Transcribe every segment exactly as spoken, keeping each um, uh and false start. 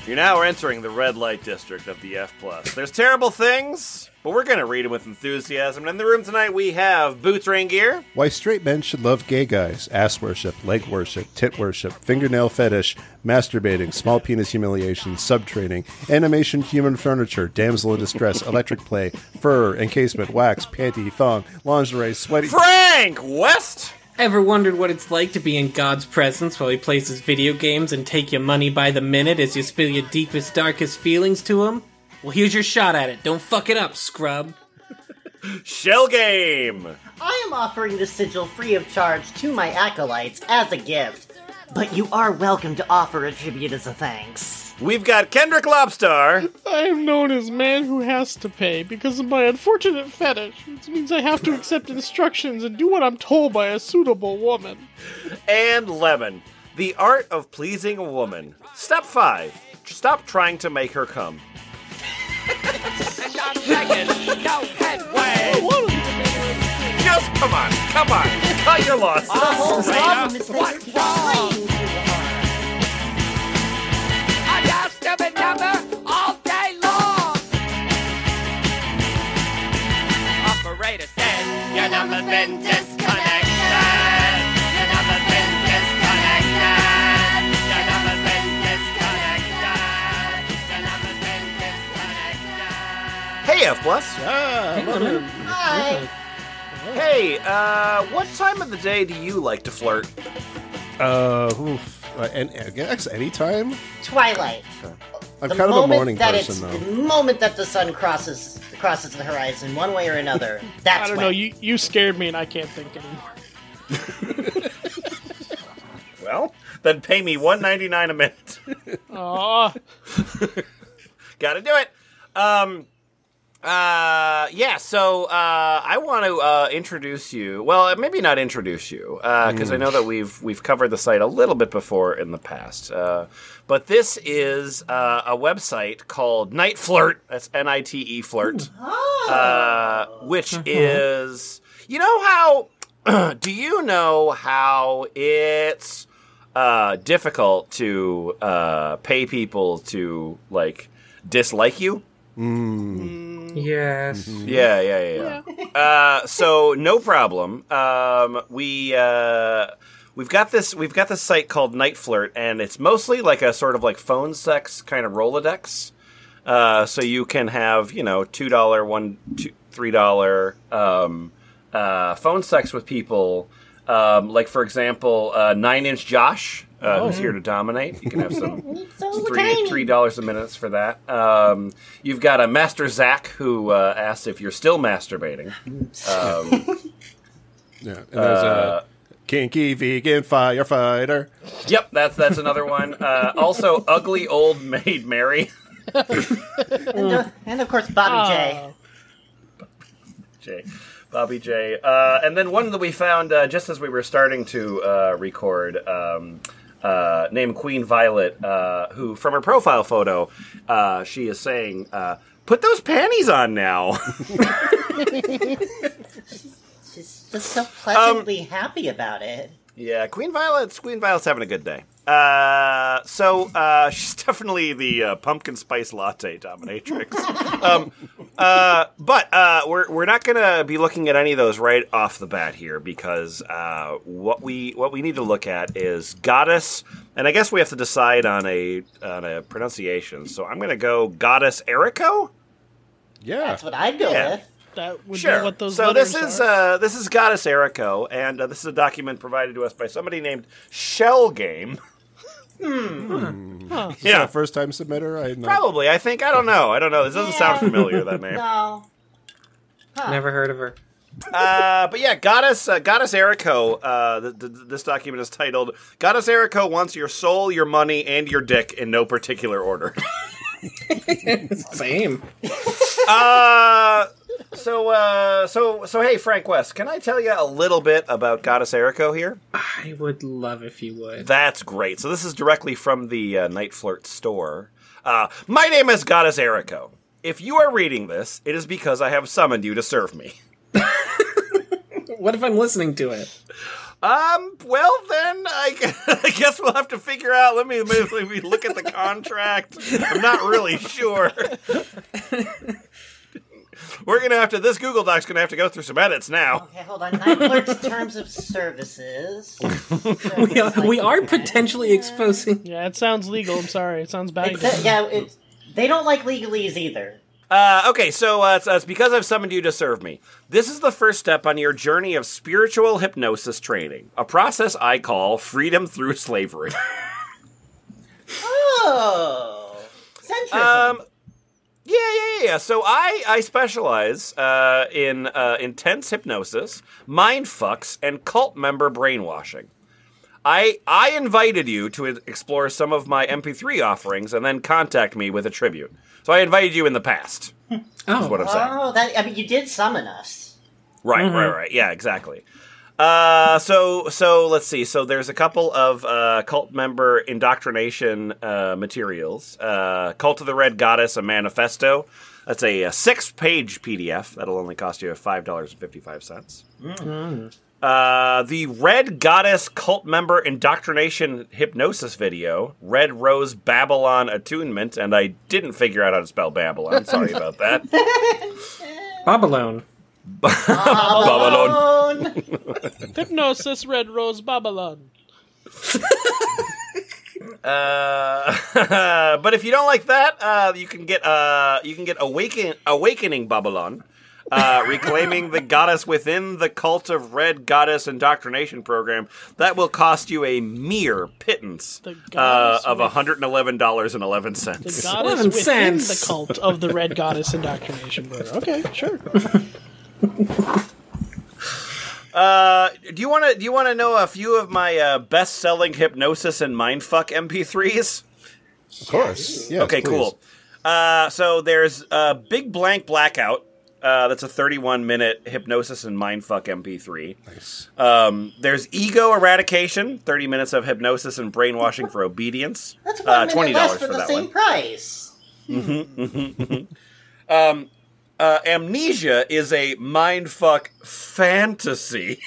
You're now entering the red light district of the F+. There's terrible things, but we're going to read them with enthusiasm. And in the room tonight, we have Boots Rain Gear. Why straight men should love gay guys. Ass worship, leg worship, tit worship, fingernail fetish, masturbating, small penis humiliation, subtraining, animation, human furniture, damsel in distress, electric play, fur, encasement, wax, panty, thong, lingerie, sweaty... Frank West! Ever wondered what it's like to be in God's presence while he plays his video games and take your money by the minute as you spill your deepest, darkest feelings to him? Well, here's your shot at it. Don't fuck it up, scrub. Shell Game! I am offering the sigil free of charge to my acolytes as a gift, but you are welcome to offer a tribute as a thanks. We've got Kendrick Lobstar. I am known as man who has to pay because of my unfortunate fetish, which means I have to accept instructions and do what I'm told by a suitable woman. And Lemon, the art of pleasing a woman. Step five, stop trying to make her come. And I'm begging, no headway. Just come on, come on, cut your losses. The whole problem is that What's you're wrong? trying too hard. I got stupid number all day long. Operator said, your number's been disconnected. Your number's been disconnected. Your number's been disconnected. Your number's been disconnected. Hey, F+. Ah, Lemon. Hi. Hey, uh, what time of the day do you like to flirt? Uh, oof. Uh, and, I guess anytime? Twilight. I'm The kind of a moment morning that person, it's, though. The moment that the sun crosses crosses the horizon, one way or another, that's I don't when. know, you, you scared me and I can't think anymore. Well, then pay me one ninety-nine a minute. Aw. Gotta do it. Um, uh, yeah, so, uh, I want to, uh, introduce you. Well, maybe not introduce you, uh, because I know that we've, we've covered the site a little bit before in the past. Uh, but this is, uh, a website called Night Flirt. That's N I T E Flirt. Uh, which is, you know how, do you know how it's, uh, difficult to, uh, pay people to, like, dislike you? Yes. Yeah, yeah, yeah. yeah. Uh, so no problem. Um, we uh, we've got this we've got this site called Night Flirt, and it's mostly like a sort of like phone sex kind of Rolodex. Uh, so you can have you know two dollar, one, two, three dollar um, uh, phone sex with people. Um, like for example, uh, Nine Inch Josh. Uh, who's here to dominate. You can have some so three tiny. three dollars a minute for that. Um, you've got a Master Zach who uh, asks if you're still masturbating. Um, Yeah, and there's uh, a kinky vegan firefighter. yep, that's that's another one. Uh, also, ugly old maid Mary. and, uh, and of course, Bobby J. Aw. J. Bobby J. Uh, and then one that we found uh, just as we were starting to uh, record. Um, Uh, named Queen Violet, uh, who, from her profile photo, uh, she is saying, uh, "Put those panties on now." She's just so pleasantly happy about it. Yeah, Queen Violet's Queen Violet's having a good day. Uh, so uh, she's definitely the uh, pumpkin spice latte dominatrix. um, uh, but uh, we're we're not gonna be looking at any of those right off the bat here because uh, what we what we need to look at is Goddess, and I guess we have to decide on a on a pronunciation. So I'm gonna go Goddess Eriko. Yeah. That's what I'd go Yeah. with. That would Sure. be what those so letters this is are. uh, this is Goddess Eriko, and uh, this is a document provided to us by somebody named Shell Game. Huh. Is that a first time submitter? I know. Probably. I think. I don't know. I don't know. This doesn't sound familiar, that name. No. Never heard of her. Uh, but yeah, Goddess uh, Goddess Eriko, uh, th- th- this document is titled, Goddess Eriko wants your soul, your money, and your dick in no particular order. Same. uh... So, uh, so, so, hey, Frank West, can I tell you a little bit about Goddess Eriko here? I would love if you would. That's great. So this is directly from the uh, Night Flirt store. Uh, my name is Goddess Eriko. If you are reading this, it is because I have summoned you to serve me. What if I'm listening to it? Um. Well, then I, gu- I guess we'll have to figure out. Let me, let me look at the contract. I'm not really sure. We're gonna have to. This Google Doc's gonna have to go through some edits now. Okay, hold on. Night Clerk's terms of services. We are, we are potentially exposing. Yeah, it sounds legal. I'm sorry. It sounds bad. Except, yeah, it's, they don't like legalese either. Uh, okay, so uh, it's, uh, it's because I've summoned you to serve me. This is the first step on your journey of spiritual hypnosis training, a process I call freedom through slavery. Oh, centrism. um, yeah, yeah, yeah. So I, I specialize uh, in uh, intense hypnosis, mind fucks, and cult member brainwashing. I I invited you to explore some of my M P three offerings and then contact me with a tribute. So I invited you in the past. Oh, Is what I'm saying. Oh, that I mean, you did summon us. Right, right, right. Yeah, exactly. Uh, so, so let's see. So there's a couple of uh, cult member indoctrination uh, materials. Uh, Cult of the Red Goddess, a manifesto. That's a, a six-page P D F. That'll only cost you five dollars and fifty-five cents. Mm-hmm. Uh, the Red Goddess cult member indoctrination hypnosis video, Red Rose Babylon attunement, and I didn't figure out how to spell Babylon. Sorry about that. Babylon. Babylon. Hypnosis, Red Rose, Babylon. Uh, but if you don't like that, uh, you can get uh, you can get awaken awakening Babylon. Uh, reclaiming the goddess within the Cult of Red Goddess indoctrination program. That will cost you a mere pittance The uh, goddess of with- one hundred eleven dollars and eleven The cents. goddess eleven within cents. the cult of the Red Goddess Indoctrination Program. Okay, sure. Uh, do you want to do you want to know a few of my uh, best-selling hypnosis and mindfuck M P threes? Of course. Yes, Okay, please. cool. Uh, so there's a Big Blank Blackout. Uh, that's a thirty-one minute hypnosis and mindfuck M P three. Nice. Um, there's Ego Eradication, thirty minutes of hypnosis and brainwashing for obedience. That's Uh, one minute twenty less dollars for for the that same one. price. Uh, Amnesia is a mindfuck fantasy.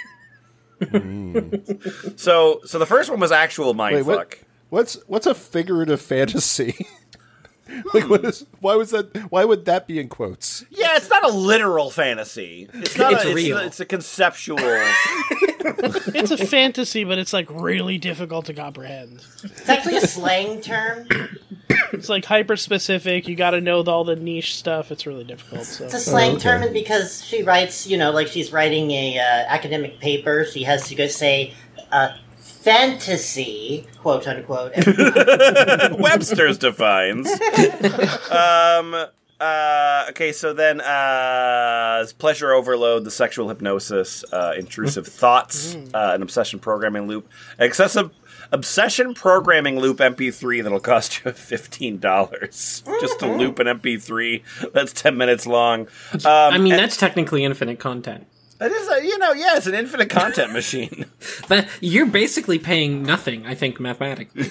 so, so the first one was actual Wait, mindfuck. what, what's what's a figurative fantasy? Like, what is? Why was that? Why would that be in quotes? Yeah, it's not a literal fantasy. It's not. It's a, real. It's, it's a conceptual. It's a fantasy, but it's like really difficult to comprehend. It's actually a slang term. It's like hyper specific. You got to know all the niche stuff. It's really difficult. So It's a slang okay. term because she writes, you know, like she's writing a uh, academic paper. She has to go say uh, fantasy, quote unquote. Webster's defines. um. Uh, okay, so then uh, pleasure overload, the sexual hypnosis, uh, intrusive thoughts, uh, an obsession programming loop, excessive obsession programming loop M P three that'll cost you fifteen dollars just to loop an M P three that's ten minutes long. Um, I mean, that's technically infinite content. it is, a, you know, yeah, it's an infinite content machine. That you're basically paying nothing, I think, mathematically.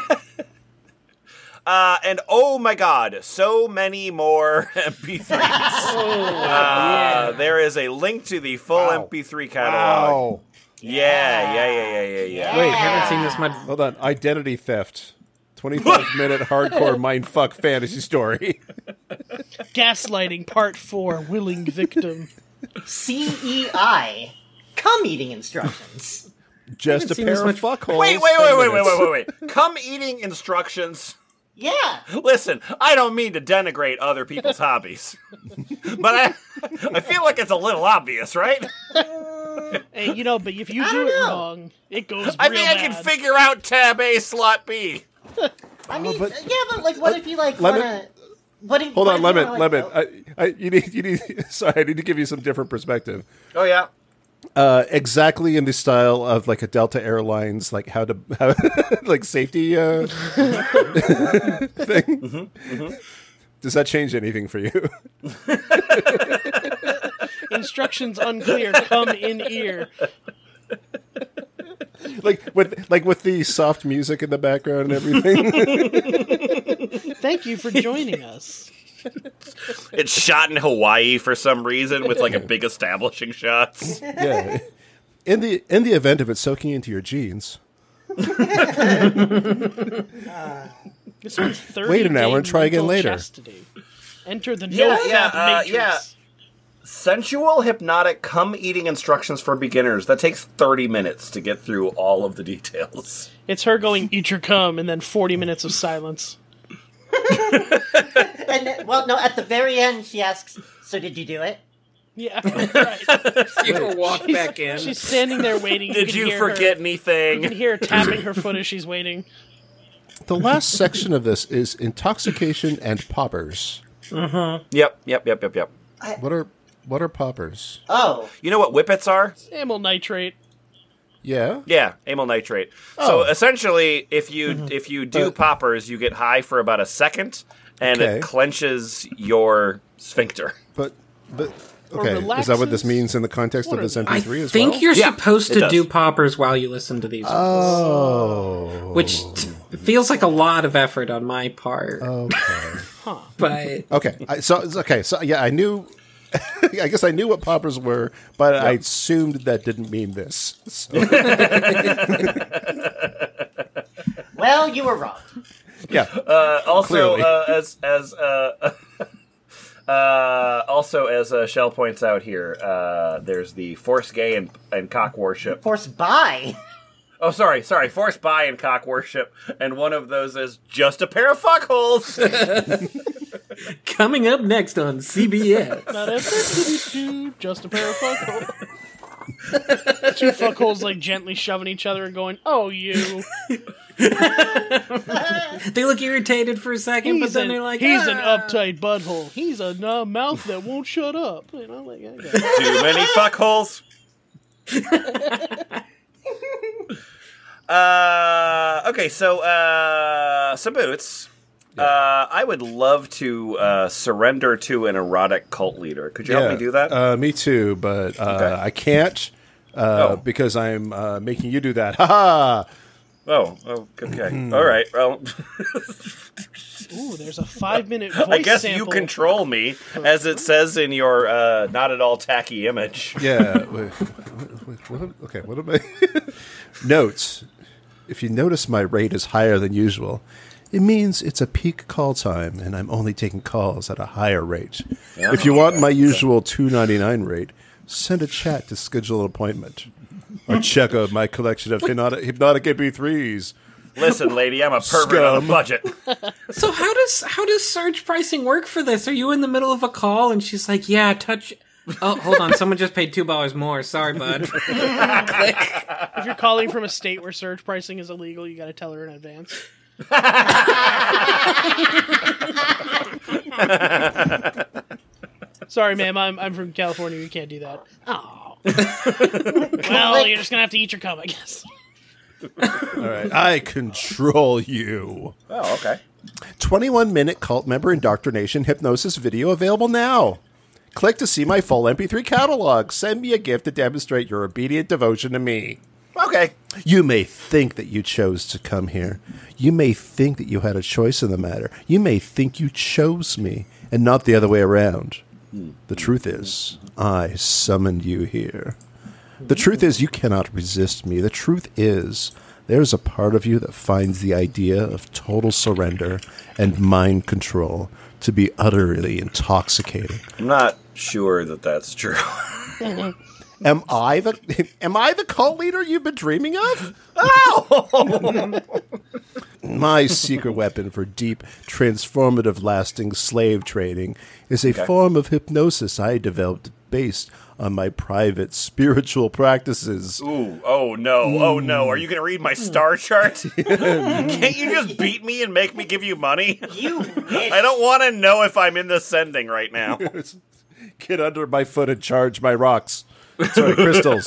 Uh, and oh my god, so many more M P threes. uh, there is a link to the full Wow. M P three catalog. Wow. Yeah, yeah, yeah, yeah, yeah, yeah. Wait, I haven't seen this much. hold on. Identity theft. twenty-five minute hardcore mindfuck fantasy story. gaslighting part four, willing victim. C E I, cum eating instructions. Just a haven't seen pair this of much- fuckholes. Wait, wait, ten wait, wait, wait, minutes. wait, wait, wait. Come eating instructions. Yeah. Listen, I don't mean to denigrate other people's hobbies, but I, I feel like it's a little obvious, right? Hey, you know, but if you I do don't it know. wong, it goes I real think I bad. can figure out tab A, slot B. I mean, but- yeah, but like, what if you like Lemon- wanna? What if, Hold what on, if Lemon, you wanna, like, Lemon. I, I, you need, you need. Sorry, I need to give you some different perspective. Oh yeah. Uh, exactly in the style of like a Delta Airlines, like how to, how, like safety uh, thing. Does that change anything for you? Instructions unclear. Come in ear. like with like with the soft music in the background and everything. Thank you for joining us. It's shot in Hawaii for some reason with like a big establishing shots. Yeah. in the in the event of it soaking into your jeans. This one's thirty Wait an hour and try again mental later. Chastity. Enter the Yeah, no yeah, fap uh, matrix. yeah. Sensual, hypnotic, cum eating instructions for beginners. That takes thirty minutes to get through all of the details. It's her going, eat your cum, and then forty minutes of silence. And then- well, no. At the very end, she asks, "So did you do it?" Yeah, right. You can walk back in. She's standing there waiting. Did can you hear forget her, You can anything? hear her tapping her foot as she's waiting. The last section of this is intoxication and poppers. Yep, yep, yep, yep, yep. What are what are poppers? Oh, You know what whippets are? Amyl nitrate. Yeah. Yeah, amyl nitrate. Oh. So essentially, if you if you do But- poppers, you get high for about a second, and Okay. it clenches your sphincter. But but Or okay, is that what this relaxes? means in the context What of this are M P I three as think well? you're Yeah, supposed it to does. do poppers while you listen to these, Oh. which t- feels like a lot of effort on my part. Okay. But Okay. I, so okay. So yeah, I knew. I guess I knew what poppers were, but I assumed that didn't mean this. So, well, you were wrong. yeah. Uh, also, Clearly. uh, as as uh, uh, also as uh, Shell points out here, uh, there's the force gay and, and cock worship. Forced by. Oh, sorry, sorry, force bi and cock worship, and one of those is just a pair of fuckholes. coming up next on C B S. Na-da-da-da-da-do, Just a pair of fuckholes. Two fuckholes like gently shoving each other and going, "Oh, you." They look irritated for a second, but He's, then an, they're like, he's an "Ah." uptight butthole. He's a uh, mouth that won't shut up. You know, like I got it. Too many fuckholes. uh, okay, so uh, some boots. Uh, I would love to uh, surrender to an erotic cult leader. Could you help me do that? Uh, me too, but uh, Okay. I can't uh, Oh. because I'm uh, making you do that. Ha ha! oh, oh, okay. All right. Well, Ooh, there's a five-minute voice I guess sample. you control me, as it says in your uh, not at all tacky image. Yeah. wait, wait, wait, what am- okay. What am I? Notes. If you notice my rate is higher than usual, it means it's a peak call time, and I'm only taking calls at a higher rate. If you want my usual two ninety-nine rate, send a chat to schedule an appointment, or check out my collection of hypnotic, hypnotic M P threes. Listen, lady, I'm a pervert on a Scum. budget. So how does how does surge pricing work for this? Are you in the middle of a call and she's like, "Yeah, touch." Oh, hold on, someone just paid two dollars more. Sorry, bud. If you're calling from a state where surge pricing is illegal, you got to tell her in advance. Sorry, ma'am. I'm I'm from California. You can't do that. Oh. Well, you're just gonna have to eat your cum, I guess. All right, I control you. Oh, okay. twenty-one minute cult member indoctrination hypnosis video available now. Click to see my full M P three catalog. Send me a gift to demonstrate your obedient devotion to me. Okay. You may think that you chose to come here. You may think that you had a choice in the matter. You may think you chose me and not the other way around. The truth is, I summoned you here. The truth is, you cannot resist me. The truth is, there's a part of you that finds the idea of total surrender and mind control to be utterly intoxicating. I'm not sure that that's true. Am I the am I the cult leader you've been dreaming of? My secret weapon for deep, transformative, lasting slave trading is a Okay. form of hypnosis I developed based on my private spiritual practices. Ooh, oh no, oh no. Are you going to read my star chart? Can't you just beat me and make me give you money? You wish. I don't want to know if I'm in the sending right now. Get under my foot and charge my rocks. Sorry, crystals.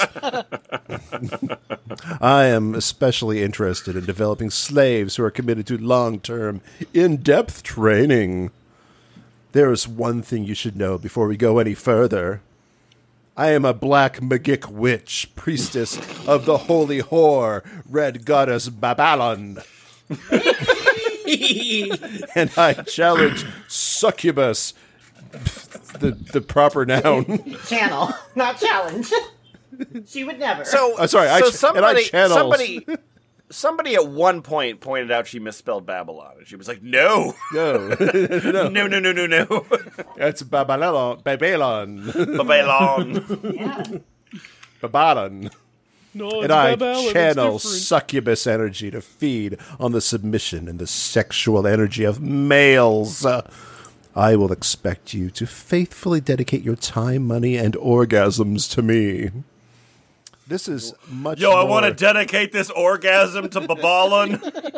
I am especially interested in developing slaves who are committed to long-term, in-depth training. There is one thing you should know before we go any further. I am a black magic witch, priestess of the holy whore, red goddess Babylon. And I challenge succubus, the the proper noun, Channel, not challenge. She would never. So, I'm sorry, I so ch- and I somebody, channels. somebody, somebody at one point pointed out she misspelled Babylon, and she was like, "No, No. no, no, no, no, no, That's Babylon. Babylon. Babylon." yeah. Babylon. No, it's And I Babel, channel it's different. succubus energy to feed on the submission and the sexual energy of males. Uh, I will expect you to faithfully dedicate your time, money, and orgasms to me. This is much Yo, I more... want to dedicate this orgasm to Babylon.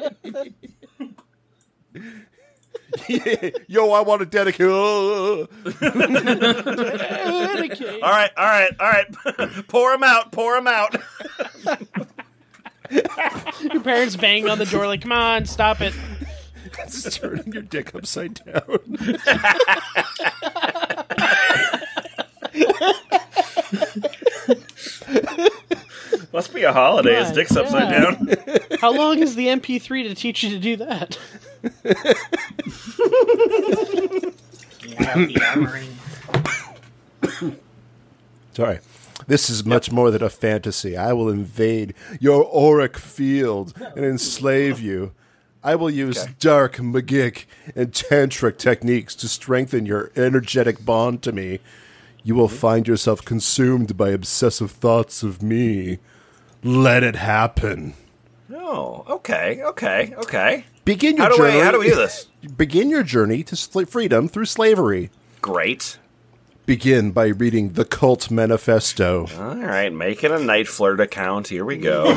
Yo, I want to dedicate... Uh, Dedicate. All right, all right, all right. Pour him out, pour him out. Your parents banging on the door like, come on, stop it. it's turning your dick upside down. Must be a holiday. His My dick's upside God. down. How long is the M P three to teach you to do that? Yeah, the armoring. Sorry. This is much more than a fantasy. I will invade your auric field and enslave you. I will use Okay. dark, magic, and tantric techniques to strengthen your energetic bond to me. You will find yourself consumed by obsessive thoughts of me. Let it happen. Oh, okay, okay, okay. Begin your How do journey. we how do we do this? Begin your journey to sl- freedom through slavery. Great. Begin by reading the Cult Manifesto. All right, making a night flirt account. Here we go.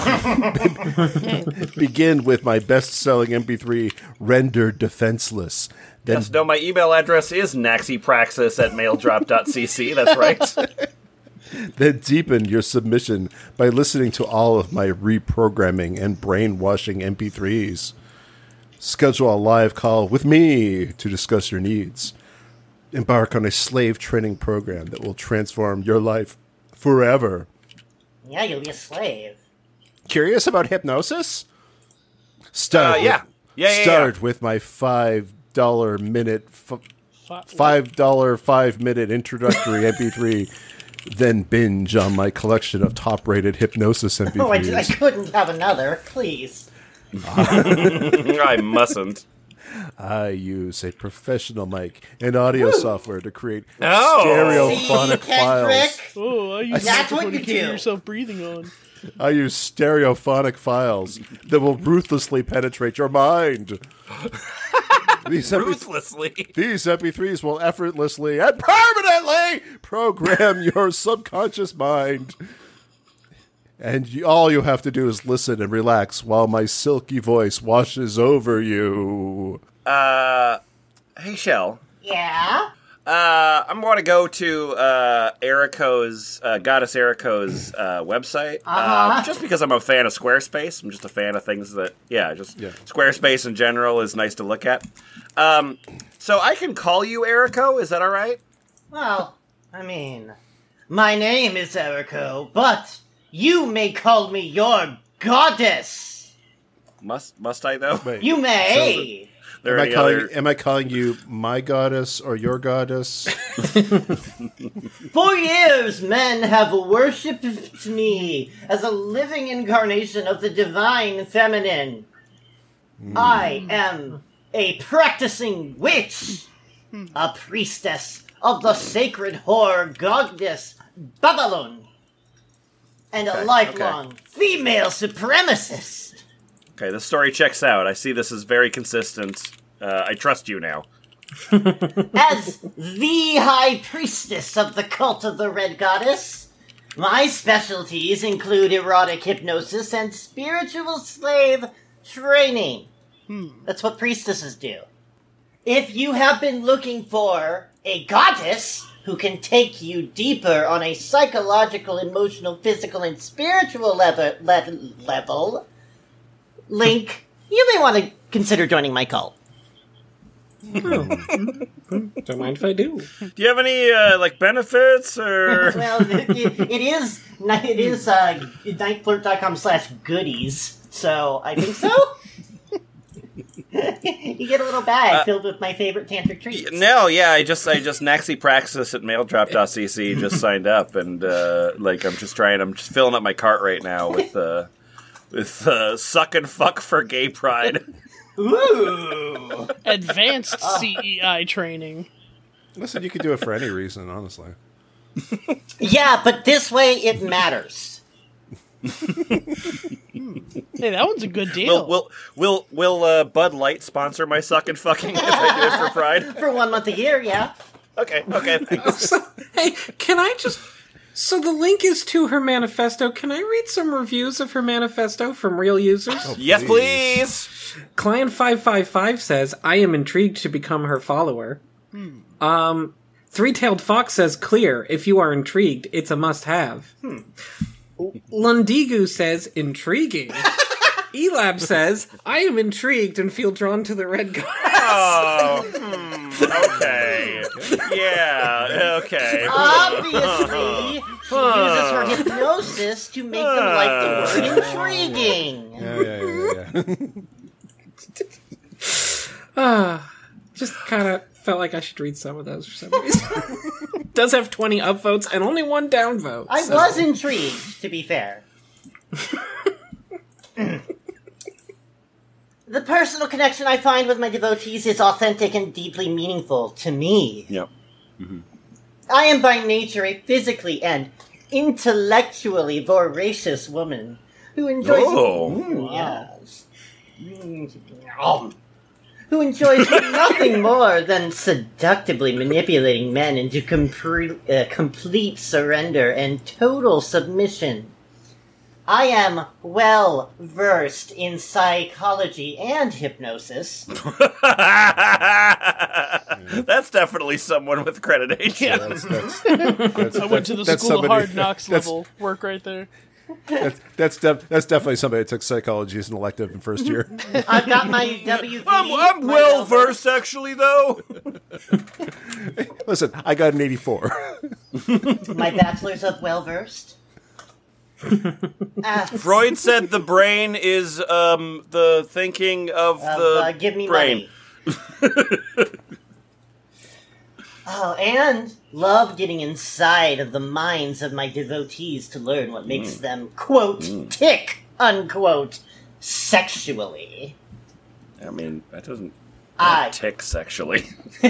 Begin with my best-selling M P three, Rendered Defenseless. Then Yes, no, my email address is naxipraxis at maildrop.cc. That's right. Then deepen your submission by listening to all of my reprogramming and brainwashing M P threes. Schedule a live call with me to discuss your needs. Embark on a slave training program that will transform your life forever. Yeah, you'll be a slave. Curious about hypnosis? Start Uh, yeah. with, Yeah, yeah, Start yeah. with my five dollar minute, f- Fi- five dollar five minute introductory M P three. Then binge on my collection of top-rated hypnosis M P threes. Oh, I, I couldn't have another. Please. I mustn't. I use a professional mic and audio software to create Oh. stereophonic See, files. Kendrick? Oh, I use That's that what to you hear do. yourself breathing on. I use stereophonic files that will ruthlessly penetrate your mind. These, M P- Ruthlessly. these M P threes will effortlessly and permanently program your subconscious mind. And you, all you have to do is listen and relax while my silky voice washes over you. Uh, hey, Shell. Yeah? Uh, I'm going to go to uh, Eriko's, uh, Goddess Eriko's uh, website. Uh, Uh-huh. just because I'm a fan of Squarespace. I'm just a fan of things that, yeah, just Yeah. Squarespace in general is nice to look at. Um, so I can call you Eriko, is that all right? Well, I mean, my name is Eriko, but you may call me your goddess. Must must I, though? Wait, You may. There am I any calling? other... Am I calling you my goddess or your goddess? For years, men have worshipped me as a living incarnation of the divine feminine. I am a practicing witch, a priestess of the sacred whore goddess Babylon, and a Okay, lifelong female supremacist. Okay, the story checks out. I see this is very consistent. Uh, I trust you now. As the high priestess of the cult of the Red Goddess, my specialties include erotic hypnosis and spiritual slave training. That's what priestesses do. If you have been looking for a goddess who can take you deeper on a psychological, emotional, physical, and spiritual level, level, level Link, you may want to consider joining my cult. Don't mind if I do. Do you have any, uh, like, benefits, or... Well, it, it, it is it is uh, nightflirt dot com slash goodies, so I think so. You get a little bag Uh, filled with my favorite tantric treats. No, yeah, I just, I just, Naxi Praxis at maildrop dot c c just signed up, and, uh, like, I'm just trying, I'm just filling up my cart right now with, uh, with, uh, suck and fuck for gay pride. Ooh! Advanced C E I training. Listen, you could do it for any reason, honestly. Yeah, but this way it matters. Hey, that one's a good deal. Will, will, will, will, uh, Bud Light sponsor my suck and fucking if I do it for pride? For one month a year, yeah. Okay, okay, thanks. So, hey, can I just... So the link is to her manifesto. Can I read some reviews of her manifesto from real users? Oh, Yes, please! Client five five five says, I am intrigued to become her follower. Hmm. Um, Three-Tailed Fox says, clear. If you are intrigued, it's a must-have. Hmm. Lundigu says, intriguing. Elab says, I am intrigued and feel drawn to the red goddess. Oh, hmm, okay. Yeah, okay. Obviously, she uses her hypnosis to make them like the word intriguing. Yeah, yeah, yeah, yeah. Ah, just kind of felt like I should read some of those for some reason. Does have twenty upvotes and only one downvote. I so- was intrigued, to be fair. The personal connection I find with my devotees is authentic and deeply meaningful to me. Yep. I am by nature a physically and intellectually voracious woman who enjoys... Oh. Mm, yes. Mm, um, who enjoys nothing more than seductively manipulating men into compre- uh, complete surrender and total submission. I am well versed in psychology and hypnosis. That's definitely someone with accreditation. That's, that's, that's, I went to the that's School of somebody- Hard Knocks that's- level work right there. That's that's, def- that's definitely somebody that took psychology as an elective in first year. I've got my W V. I'm, I'm my well Velvet. versed, actually, though. Listen, I got an eighty-four. My bachelor's of well versed. uh, Freud said the brain is um, the thinking of of, the uh, give me brain. money. Oh, and love getting inside of the minds of my devotees to learn what makes Mm. them, quote, tick, unquote, sexually. I mean, that doesn't I- tick sexually.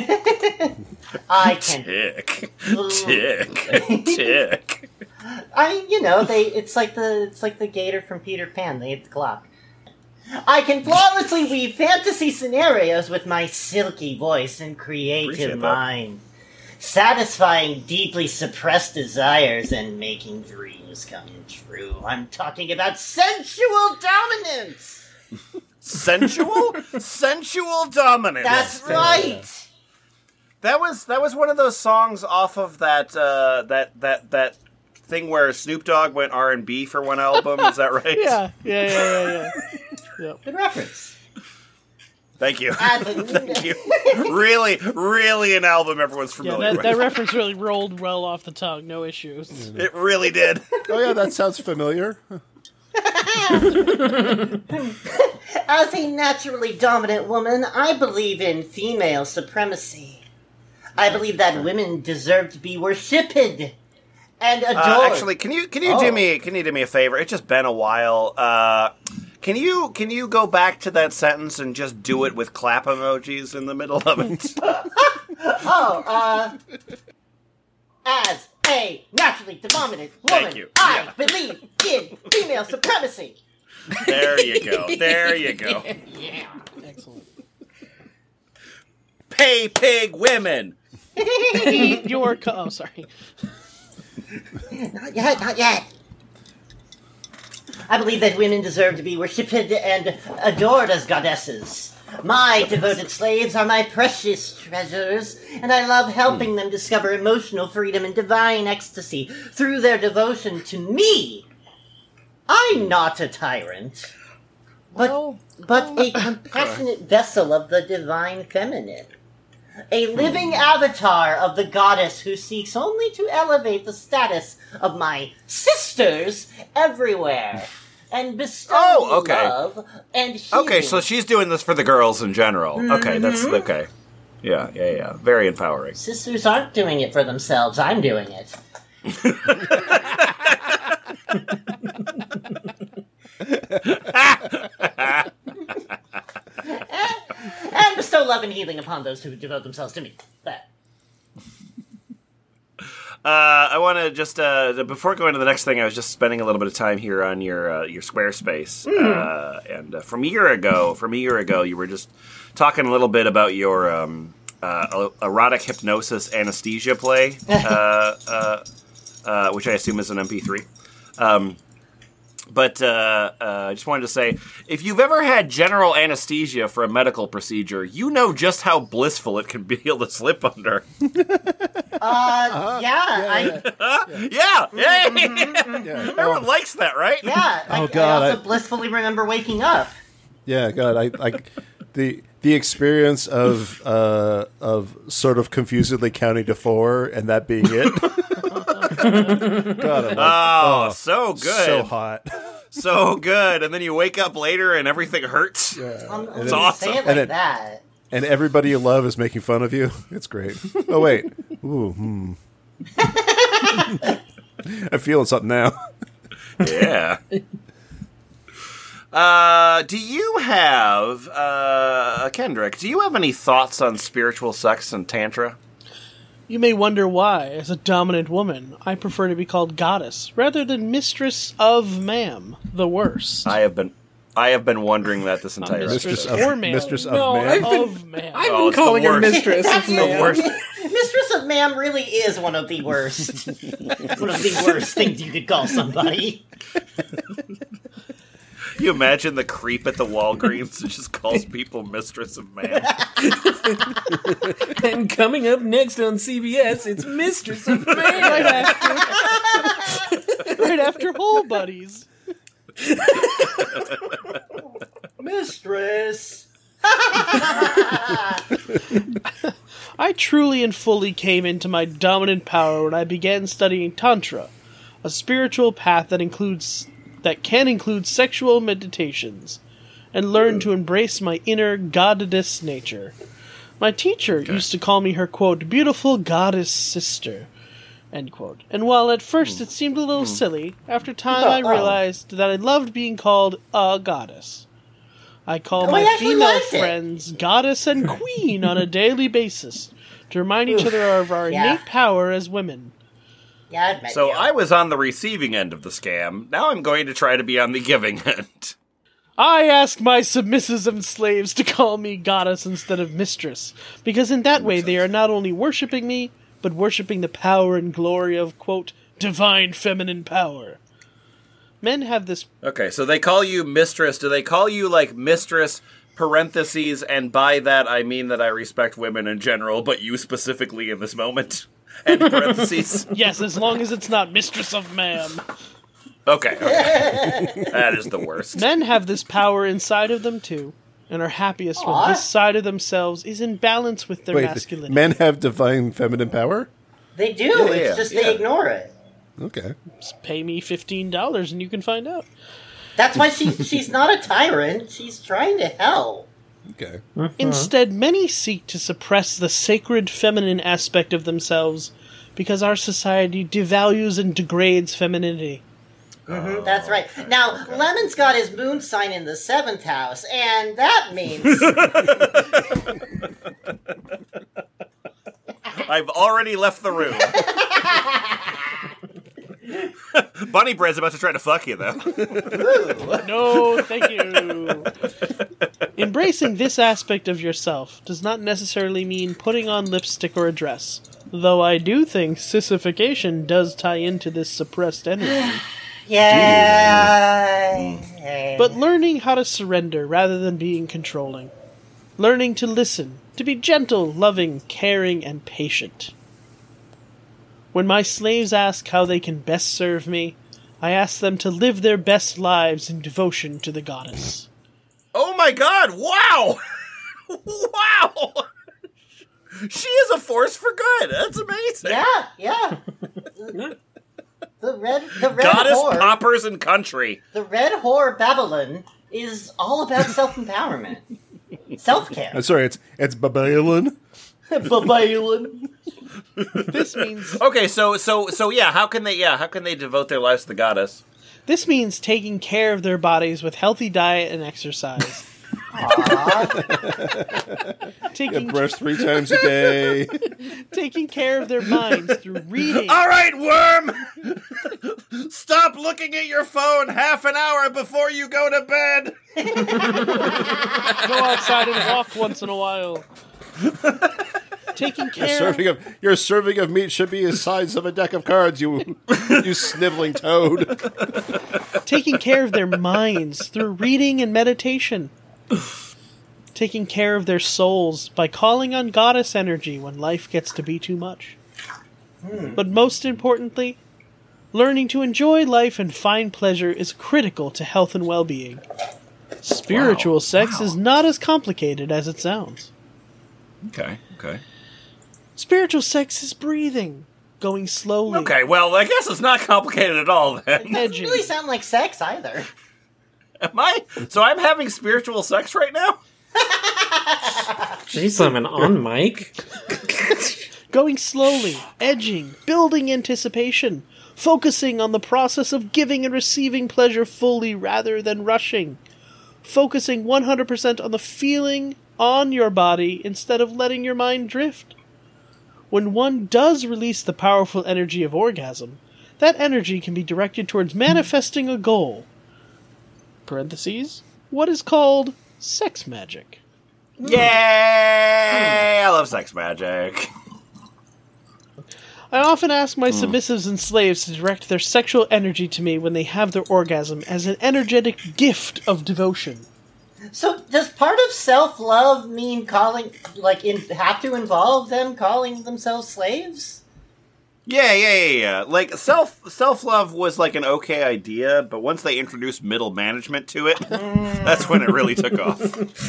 I can Tick, tick, tick. I, you know, they. It's like the. It's like the gator from Peter Pan. They hit the clock. I can flawlessly weave fantasy scenarios with my silky voice and creative Appreciate that. mind, satisfying deeply suppressed desires and making dreams come true. I'm talking about sensual dominance. Sensual, sensual dominance. That's right. That was that was one of those songs off of that uh, that that that thing where Snoop Dogg went R and B for one album. Is that right? Yeah, yeah, yeah, yeah, yeah. Good reference. Thank you. Ah, the- Thank you. Really, really an album everyone's Yeah, familiar that, with. that reference really rolled well off the tongue. No issues. It really did. Oh yeah, that sounds familiar. As a naturally dominant woman, I believe in female supremacy. I believe that women deserve to be worshipped and adored. Uh, actually, can you can you Oh. do me can you do me a favor? It's just been a while. Uh, can you can you go back to that sentence and just do it with clap emojis in the middle of it? Oh, uh, as a naturally dominant woman, Thank you. I Yeah. believe in female supremacy. There you go. There you go. Yeah. Excellent. Pay pig women. Eat your co- oh, sorry. Not yet, not yet. I believe that women deserve to be worshipped and adored as goddesses. My devoted slaves are my precious treasures, and I love helping them discover emotional freedom and divine ecstasy through their devotion to me. I'm not a tyrant, but, Well, but a compassionate vessel of the divine feminine. A living avatar of the goddess who seeks only to elevate the status of my sisters everywhere. and bestow Oh, okay. love and healing. Okay, so she's doing this for the girls in general. Okay, that's okay. Yeah, yeah, yeah. Very empowering. Sisters aren't doing it for themselves. I'm doing it. And bestow love and healing upon those who devote themselves to me. That. Uh, I want to just uh, before going to the next thing, I was just spending a little bit of time here on your uh, your Squarespace, uh, and uh, from a year ago, from a year ago, you were just talking a little bit about your um, uh, erotic hypnosis anesthesia play, uh, uh, uh, which I assume is an M P three. Um, But uh, uh, I just wanted to say, if you've ever had general anesthesia for a medical procedure, you know just how blissful it can be able to slip under. Uh, yeah, I, yeah, yeah, Yeah. everyone likes that, right? yeah. I, Oh, God, I also I- blissfully remember waking up. Yeah, God, I like the the experience of uh, of sort of confusedly counting to four and that being it. God, I'm like, Oh, oh, so good, so hot. so good. And then you wake up later and everything hurts. I'm, I'm It's gonna awesome. say it And like it- that. And everybody you love is making fun of you. It's great. Oh wait, ooh, hmm. I'm feeling something now. Yeah. Uh, do you have, uh, Kendrick, do you have any thoughts on spiritual sex and tantra? You may wonder why, as a dominant woman, I prefer to be called goddess rather than mistress of ma'am, the worst. I have been, I have been wondering that this entire mistress episode. Mistress or of ma'am. Mistress of No, Man. I've been- Of ma'am. I've Oh, been it's the calling her worst. mistress of The man. worst. Mistress of Ma'am really is one of the worst. One of the worst things you could call somebody. You imagine the creep at the Walgreens that just calls people mistress of man. And coming up next on C B S, it's Mistress of right Man. after, right after Whole Buddies. Mistress. I truly and fully came into my dominant power when I began studying Tantra, a spiritual path that includes that can include sexual meditations, and learned to embrace my inner goddess nature. My teacher used to call me her, quote, beautiful goddess sister, end quote. And while at first it seemed a little silly, after time I realized that I loved being called a goddess. I call Oh, I my actually female liked it. friends goddess and queen on a daily basis to remind each other of our Yeah. innate power as women. Yeah, I admit So you. I was on the receiving end of the scam. Now I'm going to try to be on the giving end. I ask my submissives and slaves to call me goddess instead of mistress, because in that way they are not only worshipping me, but worshipping the power and glory of, quote, divine feminine power. Men have this... Okay, so they call you mistress. Do they call you, like, mistress, parentheses, and by that I mean that I respect women in general, but you specifically in this moment? And parentheses? Yes, as long as it's not mistress of ma'am. Okay, okay. That is the worst. Men have this power inside of them, too, and are happiest Aw. when this side of themselves is in balance with their Wait, masculinity. men have divine feminine power? They do. Yeah, it's yeah, just yeah. they ignore it. Okay. Just pay me fifteen dollars and you can find out. That's why she she's not a tyrant. She's trying to help. Okay. Instead, many seek to suppress the sacred feminine aspect of themselves because our society devalues and degrades femininity. Mhm, that's right. Now, Lemon's got his moon sign in the seventh house, and that means I've already left the room. Bunny Bread's about to try to fuck you, though. No, thank you. Embracing this aspect of yourself does not necessarily mean putting on lipstick or a dress, though I do think sissification does tie into this suppressed energy. yeah. But learning how to surrender rather than being controlling. Learning to listen, to be gentle, loving, caring, and patient. When my slaves ask how they can best serve me, I ask them to live their best lives in devotion to the goddess. Oh my god, wow! Wow! She is a force for good. That's amazing. yeah, yeah. The red, the red Goddess, whore, poppers, and country. the red whore Babylon is all about self-empowerment, self-care. I'm sorry, it's it's Babylon. Babylon. This means Okay, so so so yeah, how can they yeah how can they devote their lives to the goddess? this means taking care of their bodies with healthy diet and exercise. taking Brush three times a day. taking care of their minds through reading. All right, worm, stop looking at your phone half an hour before you go to bed. Go outside and walk once in a while. Taking Your care. serving of your serving of meat should be the size of a deck of cards. You you sniveling toad. Taking care of their minds through reading and meditation. Taking care of their souls by calling on goddess energy when life gets to be too much. But most importantly, learning to enjoy life and find pleasure is critical to health and well-being. Spiritual Wow. sex Wow. is not as complicated as it sounds. Okay, okay, Spiritual sex is breathing, going slowly, okay. Well, I guess it's not complicated at all then. Doesn't edging. really sound like sex either. Am I? So I'm having spiritual sex right now? Jeez, Lemon, on mic? Going slowly, edging, building anticipation, focusing on the process of giving and receiving pleasure fully rather than rushing, focusing one hundred percent on the feeling on your body instead of letting your mind drift. When one does release the powerful energy of orgasm, that energy can be directed towards manifesting a goal. Parentheses, what is called sex magic. Yay! I love sex magic. I often ask my submissives and slaves to direct their sexual energy to me when they have their orgasm as an energetic gift of devotion. So, does part of self-love mean calling, like, in, have to involve them calling themselves slaves? Yeah, yeah, yeah, yeah. Like self self love was like an okay idea, but once they introduced middle management to it, that's when it really took off.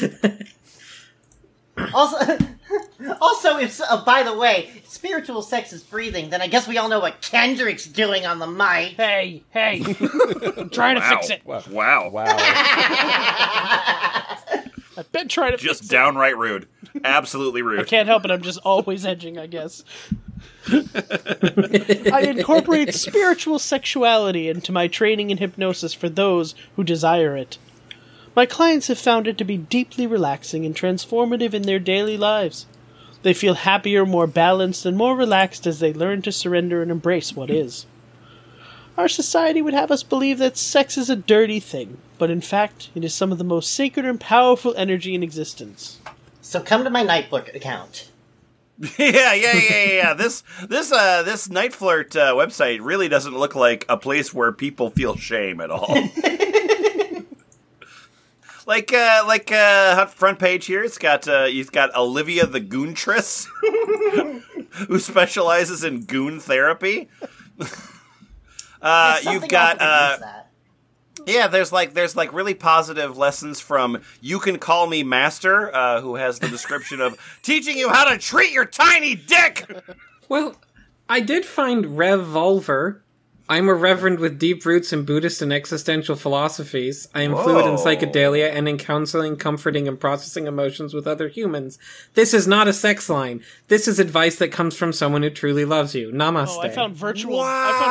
Also, also, if uh, by the way, spiritual sex is breathing, then I guess we all know what Kendrick's doing on the mic. Hey, hey, I'm trying to Wow. fix it. Wow. Wow. I've been trying to Just fix it. downright rude. Absolutely rude. I can't help it, I'm just always edging, I guess. I incorporate spiritual sexuality into my training in hypnosis for those who desire it. My clients have found it to be deeply relaxing and transformative in their daily lives. They feel happier, more balanced, and more relaxed as they learn to surrender and embrace what is. Our society would have us believe that sex is a dirty thing, but in fact, it is some of the most sacred and powerful energy in existence. So come to my Nightbook account. yeah, yeah, yeah, yeah, yeah. This this uh this Night Flirt uh, website really doesn't look like a place where people feel shame at all. Like, uh, like, uh, front page here, it's got, uh, you've got Olivia the Goontress, who specializes in goon therapy. uh, There's something you've got, else uh, against that. yeah, there's like, there's like really positive lessons from You Can Call Me Master, uh, who has the description of teaching you how to treat your tiny dick! Well, I did find Revolver. I'm a reverend with deep roots in Buddhist and existential philosophies. I am fluid in Whoa. psychedelia and in counseling, comforting, and processing emotions with other humans. This is not a sex line. This is advice that comes from someone who truly loves you. Namaste. Oh, I found virtual.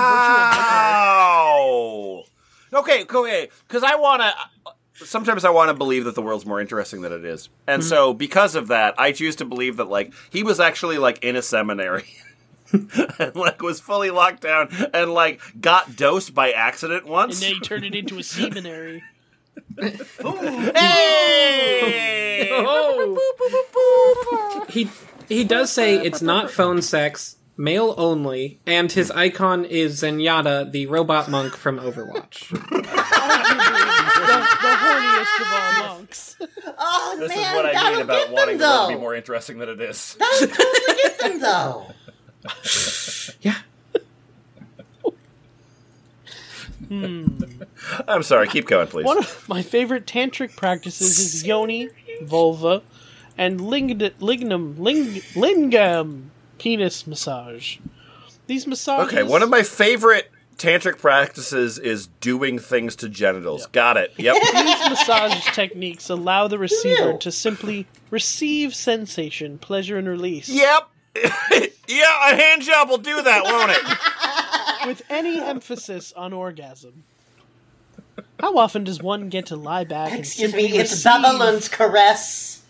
I Wow! Okay, okay, because I want to... Sometimes I want to believe that the world's more interesting than it is. And so, because of that, I choose to believe that, like, he was actually, like, in a seminary. and, like, was fully locked down and, like, got dosed by accident and once. then he turned it into a seminary. Hey! He he does say it's not phone sex, male only, and his icon is Zenyatta, the robot monk from Overwatch. the, the horniest of all monks. Oh This man, is what I that'll mean about get wanting them, the world though. to be more interesting than it is. That'll totally get them though. Yeah. I'm sorry, keep going, please. One of my favorite tantric practices is yoni, vulva, and lingd- lignum, ling- lingam penis massage. These massages. Okay, one of my favorite tantric practices is doing things to genitals. Got it. Yep. These massage techniques allow the receiver Ew. to simply receive sensation, pleasure, and release. Yep. Yeah, a hand job will do that, won't it? With any emphasis on orgasm. How often does one get to lie back and Excuse simply me, it's receive... Babylon's caress.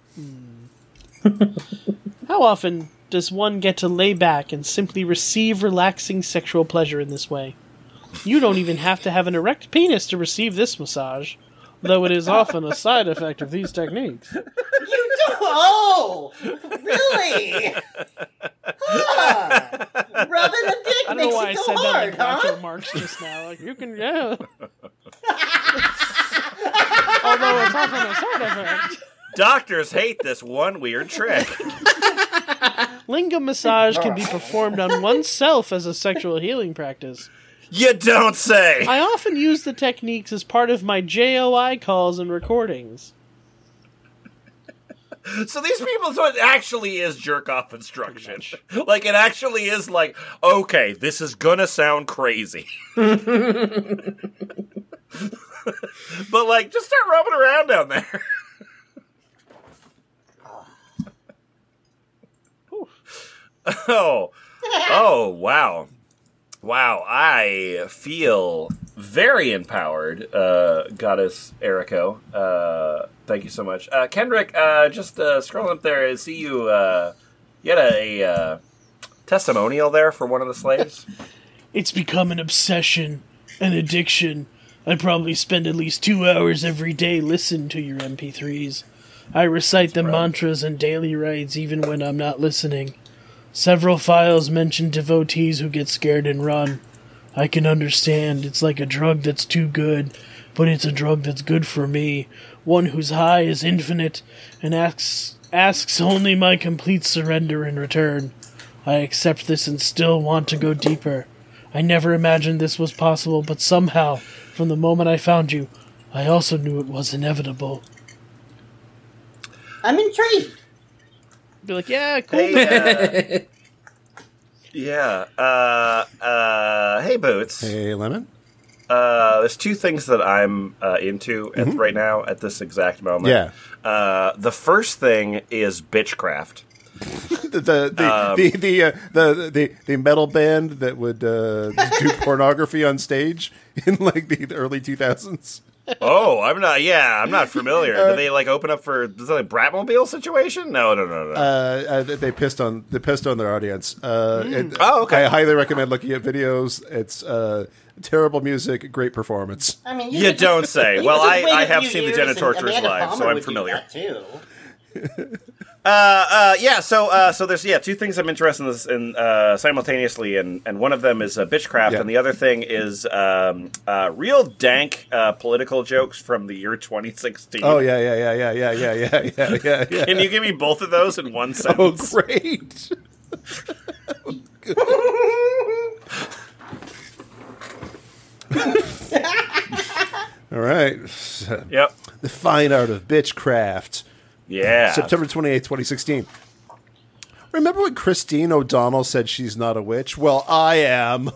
How often does one get to lay back and simply receive relaxing sexual pleasure in this way? You don't even have to have an erect penis to receive this massage, though it is often a side effect of these techniques. You do? Oh, really? Huh. Rubbing a dick I don't makes know why it I go said hard, that like huh? Groucho Marx just now. Like, you can, yeah. Although it's often a side effect. Doctors hate this one weird trick. Lingam massage can be performed on oneself as a sexual healing practice. You don't say. I often use the techniques as part of my J O I calls and recordings. So these people, so it actually is jerk off instruction. Like, it actually is like, okay, this is gonna sound crazy. But, like, just start rubbing around down there. Oh, oh, wow. Wow, I feel very empowered, uh, Goddess Eriko. Uh, thank you so much. Uh, Kendrick, uh, just uh, scrolling up there, I see you, uh, you had a, a uh, testimonial there for one of the slaves. It's become an obsession, an addiction. I probably spend at least two hours every day listening to your M P threes. I recite the mantras and daily rites even when I'm not listening. Several files mention devotees who get scared and run. I can understand, it's like a drug that's too good, but it's a drug that's good for me, one whose high is infinite, and asks, asks only my complete surrender in return. I accept this and still want to go deeper. I never imagined this was possible, but somehow, from the moment I found you, I also knew it was inevitable. I'm intrigued. Be like, yeah, cool. Hey, uh, yeah, uh, uh, hey, Boots. Hey, Lemon. Uh, there's two things that I'm uh, into at, right now at this exact moment. Yeah. Uh, the first thing is Bitchcraft. The the the Um, the the, uh, the the the metal band that would uh, do pornography on stage in like the early two thousands. Oh, I'm not. Yeah, I'm not familiar. Did they like open up for is that a Bratmobile situation? No, no, no, no. Uh, uh, they pissed on they pissed on their audience. Uh, and Oh, okay. I highly recommend looking at videos. It's uh, terrible music, great performance. I mean, You could don't just- say. you Well, could I- wait I a have few seen the years Jenna and Torturers Amanda live, so Palmer I'm would do familiar. that, too. Uh, uh, yeah. So, uh, so there's yeah two things I'm interested in, this, in uh, simultaneously, and, and one of them is uh, Bitchcraft, Yeah. and the other thing is um, uh, real dank uh, political jokes from the year twenty sixteen. Oh yeah, yeah, yeah, yeah, yeah, yeah, yeah, yeah, yeah, yeah. Can you give me both of those in one Oh, sentence? great! All right, Yep. the fine art of bitchcraft. Yeah. September twenty-eighth, twenty sixteen. Remember when Christine O'Donnell said she's not a witch? Well, I am.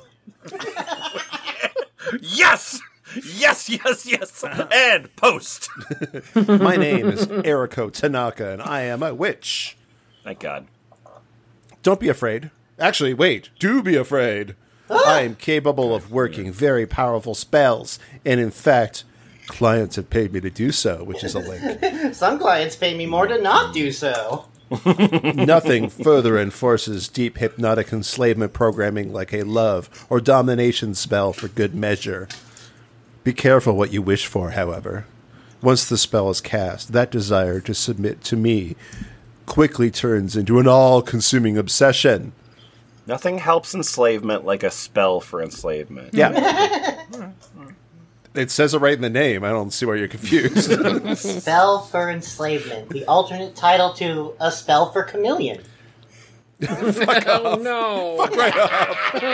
Yes. Yes. Yes. Yes. And post. My name is Eriko Tanaka, and I am a witch. Thank God. Don't be afraid. Actually, wait. Do be afraid. I am capable of working very powerful spells, and in fact, clients have paid me to do so, which is a link. Some clients pay me more to not do so. Nothing further enforces deep hypnotic enslavement programming like a love or domination spell for good measure. Be careful what you wish for, however. Once the spell is cast, that desire to submit to me quickly turns into an all-consuming obsession. Nothing helps enslavement like a spell for enslavement. Yeah. It says it right in the name. I don't see why you're confused. Spell for enslavement. The alternate title to A Spell for Chameleon. Oh no! Fuck right off.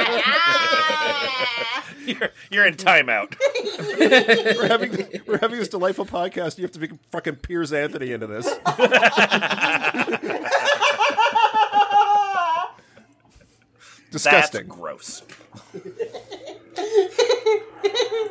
You're, you're in timeout. We're having, we're having this delightful podcast. You have to be fucking Piers Anthony into this. Disgusting. That's gross.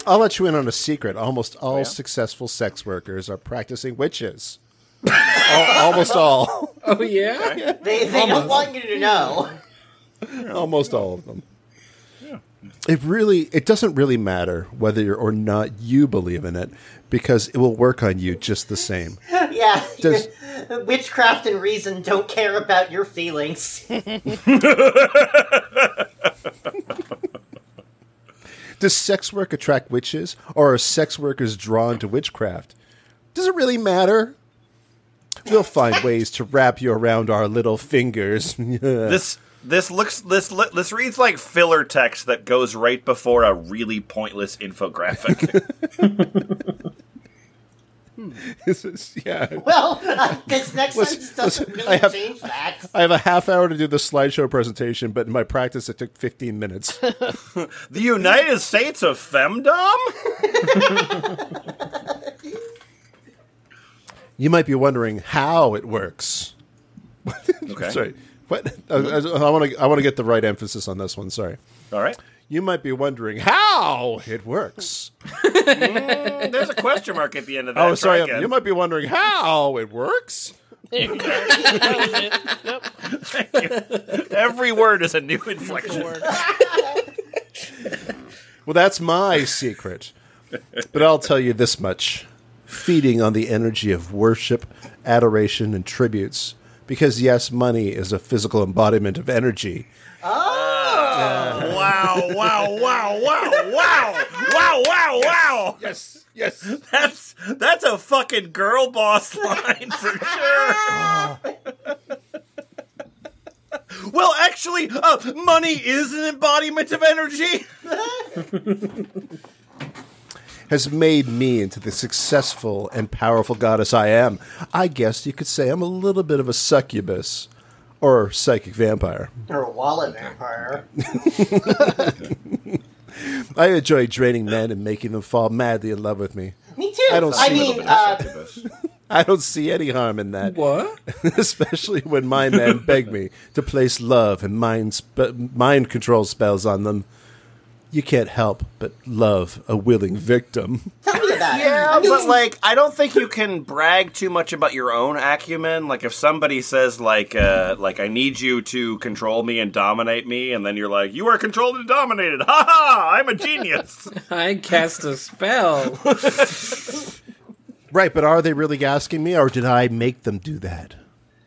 I'll let you in on a secret. Almost all yeah? successful sex workers are practicing witches. Al- almost all. Oh yeah. They they don't want you to know. Almost all of them. It really, it doesn't really matter whether or not you believe in it, because it will work on you just the same. Yeah, Does- your- witchcraft and reason don't care about your feelings. Does sex work attract witches, or are sex workers drawn to witchcraft? Does it really matter? We'll find ways to wrap you around our little fingers. This this looks this li- this reads like filler text that goes right before a really pointless infographic. This is- yeah. Well, uh, this next Listen- sentence doesn't listen, really I have- change that. I have a half hour to do the slideshow presentation, but in my practice it took fifteen minutes. The United States of Femdom? You might be wondering how it works. Okay. Sorry. What? I, I want to I want to get the right emphasis on this one. Sorry. All right. You might be wondering how it works. Mm, there's a question mark at the end of that. Oh, sorry. Try again. You might be wondering how it works. There you go. That was it. Yep. Every word is a new inflection. Word. Well, that's my secret. But I'll tell you this much. Feeding on the energy of worship, adoration, and tributes. Because, yes, money is a physical embodiment of energy. Wow, wow, wow, wow, wow, wow, wow, wow. Yes, yes. That's that's a fucking girl boss line for sure. Well, actually, uh, money is an embodiment of energy. Has made me into the successful and powerful goddess I am. I guess you could say I'm a little bit of a succubus. Or psychic vampire. Or a wallet vampire. I enjoy draining men and making them fall madly in love with me. Me too. I don't I see mean, it. uh, I don't see any harm in that. What? Especially when my men beg me to place love and mind, spe- mind control spells on them. You can't help but love a willing victim. tell me about Yeah, it. but like, I don't think you can brag too much about your own acumen. Like, if somebody says, like, uh, like, I need you to control me and dominate me, and then you're like, you are controlled and dominated. Ha ha! I'm a genius. I cast a spell. Right, but are they really asking me, or did I make them do that?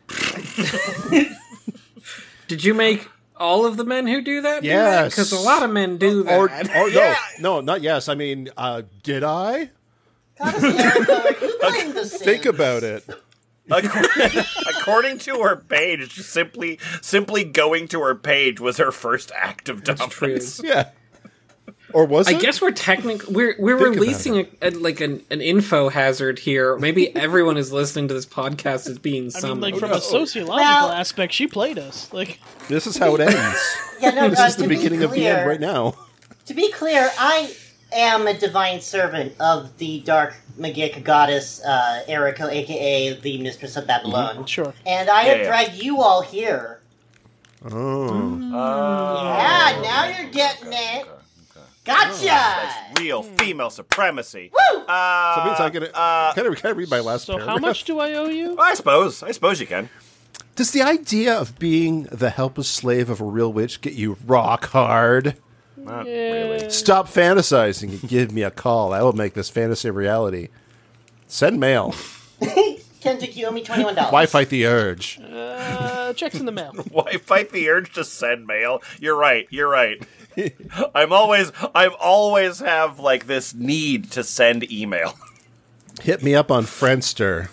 Did you make all of the men who do that? Yes. Because a lot of men do that. Or, or no, no, not yes. I mean, uh, did I? Goddess Erica, are you playing the Sims? Think about it. According, according to her page, simply simply going to her page was her first act of dominance. Yeah. Or was I it? guess we're technically we're we're Think about releasing a, a, like an, an info hazard here. Maybe everyone is listening to this podcast as being I some. mean, like, from no. a sociological Well- aspect, she played us. Like, This is how it ends. Yeah, no, This uh, is the to be beginning of the clear- end right now. To be clear, I am a divine servant of the dark magic goddess uh, Erica, aka the Mistress of Babylon. sure. And I Yeah, have yeah. dragged you all here. Oh. Yeah, now you're getting it. Gotcha! That's real female supremacy. Woo! Uh, So it means I can, uh, can, I, can I read my last So paragraph? how much do I owe you? I suppose. I suppose you can. Does the idea of being the helpless slave of a real witch get you rock hard? Not Yeah. really. Stop fantasizing and give me a call. I will make this fantasy a reality. Send mail. Kendrick, you owe me twenty-one dollars. Why fight the urge? Uh, checks in the mail. Why fight the urge to send mail? You're right. You're right. I'm always, I've always have like this need to send email. Hit me up on Friendster.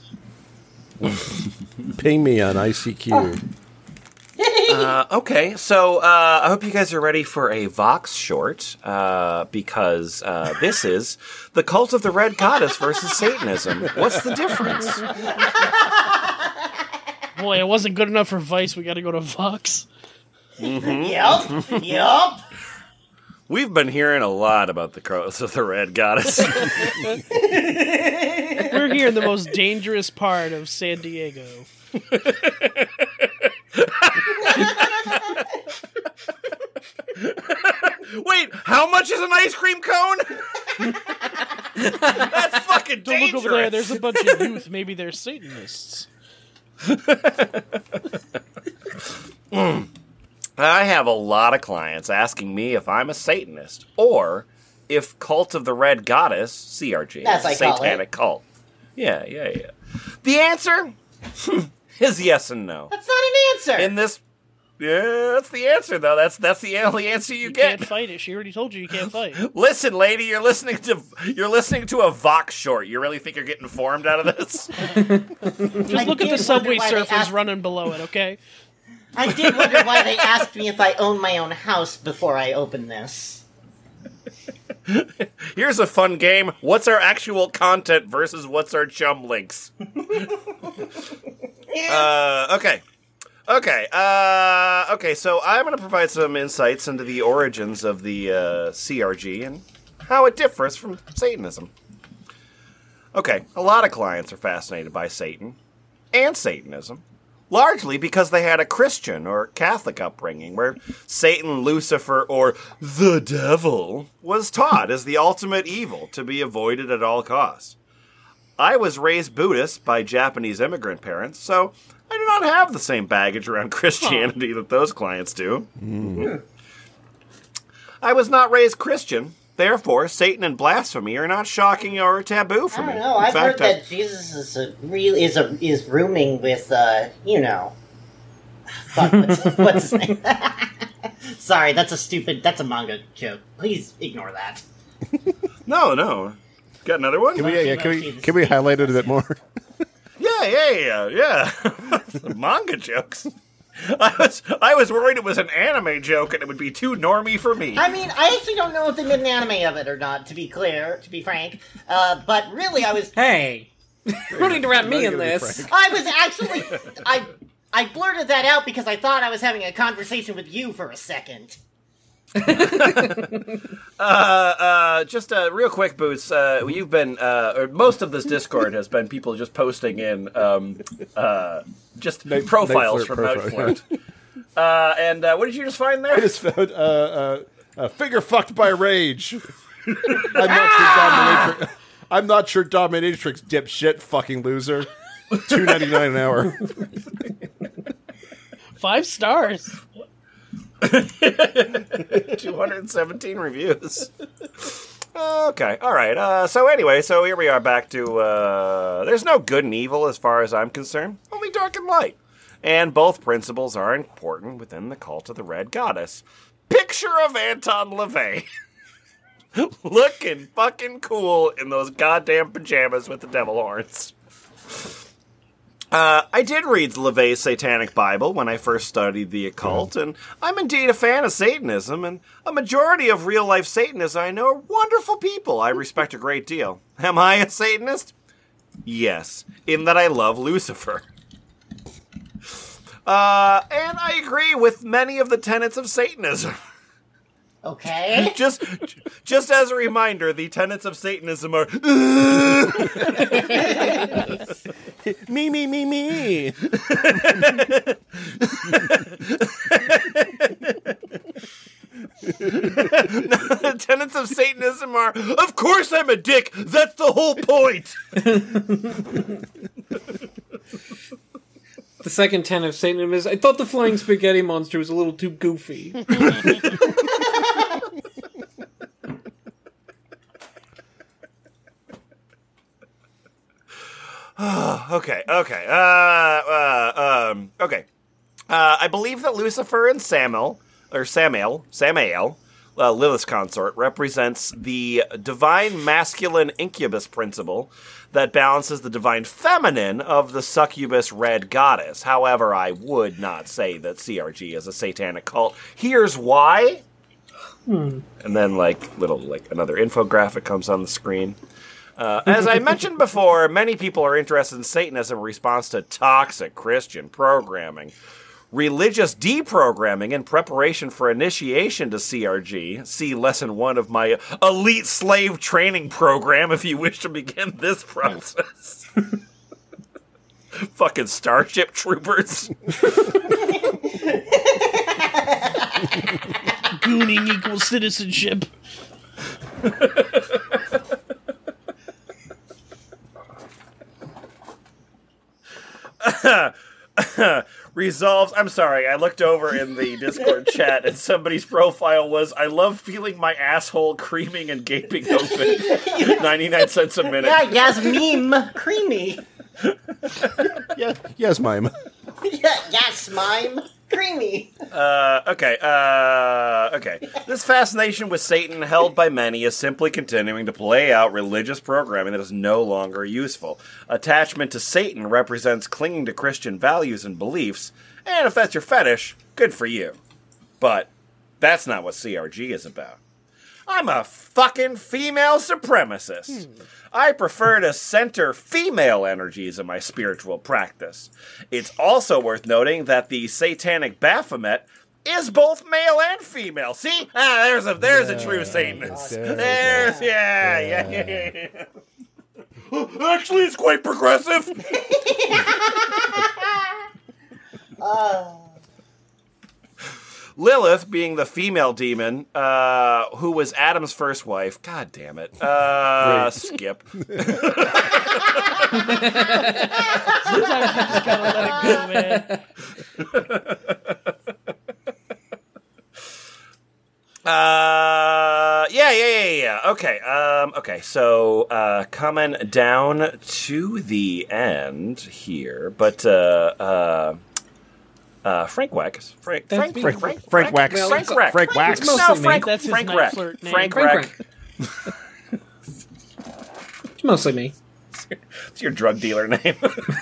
Ping me on I C Q. Uh, okay, so uh, I hope you guys are ready for a Vox short, uh, because uh, this is the Cult of the Red Goddess versus Satanism. What's the difference? Boy, it wasn't good enough for Vice. We got to go to Vox. Yup, yup. We've been hearing a lot about the Cult of the Red Goddess. We're here in the most dangerous part of San Diego. Wait, how much is an ice cream cone? That's fucking Don't dangerous. look over there. There's a bunch of youth. Maybe they're Satanists. mm. I have a lot of clients asking me if I'm a Satanist or if Cult of the Red Goddess, C R G, As is a I call satanic it. cult. Yeah, yeah, yeah. The answer is yes and no. That's not an answer. In this, yeah, that's the answer though. That's that's the only answer you, You get. can't fight it. She already told you you can't fight. Listen, lady, you're listening to you're listening to a Vox short. You really think you're getting informed out of this? Just I look at did the subway wonder why they surfers asked- running below it, okay? I did wonder why they asked me if I own my own house before I opened this. Here's a fun game. What's our actual content versus what's our chum links? uh, okay. Okay. Uh, okay, so I'm going to provide some insights into the origins of the uh, C R G and how it differs from Satanism. Okay, a lot of clients are fascinated by Satan and Satanism, largely because they had a Christian or Catholic upbringing where Satan, Lucifer, or the devil was taught as the ultimate evil to be avoided at all costs. I was raised Buddhist by Japanese immigrant parents, so I do not have the same baggage around Christianity that those clients do. Mm. I was not raised Christian. Therefore, Satan and blasphemy are not shocking or taboo for I me. don't know. In I've fact, heard I- that Jesus is a real is a is rooming with uh you know. Fuck, what's, what's his name? Sorry, that's a stupid. That's a manga joke. Please ignore that. No, no. Got another one? Can we, yeah, yeah, can we, can we highlight it a bit more? Yeah, yeah, yeah, yeah. Manga jokes. I was I was worried it was an anime joke and it would be too normy for me. I mean, I actually don't know if they made an anime of it or not. To be clear, to be frank, uh, but really, I was Hey, you don't need to wrap me I'm in gonna be this. frank. I was actually I I blurted that out because I thought I was having a conversation with you for a second. Uh, uh, just uh, real quick, Boots. Uh, you've been, uh, or most of this Discord has been people just posting in, um, uh, just Night- profiles Night from Flirt Night profile. Flirt. Uh, and uh, what did you just find there? I just found uh, uh, a figure fucked by rage. I'm not sure dominatrix. I'm not sure dominatrix dipshit fucking loser. Two ninety nine an hour. Five stars. two hundred seventeen reviews. Okay, all right. Uh, so anyway, so here we are back to, uh, there's no good and evil as far as I'm concerned, only dark and light. And both principles are important within the cult of the Red Goddess. Picture of Anton LaVey. Looking fucking cool in those goddamn pajamas with the devil horns. Uh, I did read LaVey's Satanic Bible when I first studied the occult, and I'm indeed a fan of Satanism, and a majority of real-life Satanists I know are wonderful people I respect a great deal. Am I a Satanist? Yes, in that I love Lucifer. Uh, and I agree with many of the tenets of Satanism. Okay. Just, just as a reminder, the tenets of Satanism are Me, me, me, me. the tenets of Satanism are, of course I'm a dick. That's the whole point. The second tenet of Satanism is, I thought the flying spaghetti monster was a little too goofy. Okay, okay, uh, uh, um, okay. Uh, I believe that Lucifer and Samael, or Samael, Samael, uh, Lilith's consort, represents the divine masculine incubus principle that balances the divine feminine of the succubus red goddess. However, I would not say that C R G is a satanic cult. Here's why. Hmm. And then, like, little, like, another infographic comes on the screen. Uh, as I mentioned before, many people are interested in Satanism in response to toxic Christian programming, religious deprogramming in preparation for initiation to C R G. See lesson one of my elite slave training program if you wish to begin this process. Fucking Starship Troopers. Gooning equals citizenship. Resolves. I'm sorry. I looked over in the Discord chat, and somebody's profile was, "I love feeling my asshole creaming and gaping open." ninety-nine cents a minute. Yeah, yes, meme. Creamy. Yeah, yes, mime. Yeah, yes, mime. Creamy. Uh, okay, uh, okay. This fascination with Satan, held by many, is simply continuing to play out religious programming that is no longer useful. Attachment to Satan represents clinging to Christian values and beliefs, and if that's your fetish, good for you. But that's not what C R G is about. I'm a fucking female supremacist. Hmm. I prefer to center female energies in my spiritual practice. It's also worth noting that the satanic Baphomet is both male and female. See? Ah, there's a there's a true Satanist. There's yeah, yeah, yeah, yeah. yeah. Actually, it's quite progressive. uh. Lilith, being the female demon, uh, who was Adam's first wife. God damn it. Uh, skip. Sometimes you just gotta let it go, man. Uh, yeah, yeah, yeah, yeah. Okay, um, okay. So, uh, coming down to the end here, but, uh, uh, Uh, Frank Wax. Frank, Frank, Frank, Frank, Frank Wax. Frank, Frank, Frank, Frank Wax. It's mostly No, me. Frank, That's his Frank night Wreck. flirt name. Frank Frank Wreck. It's mostly me. It's your drug dealer name.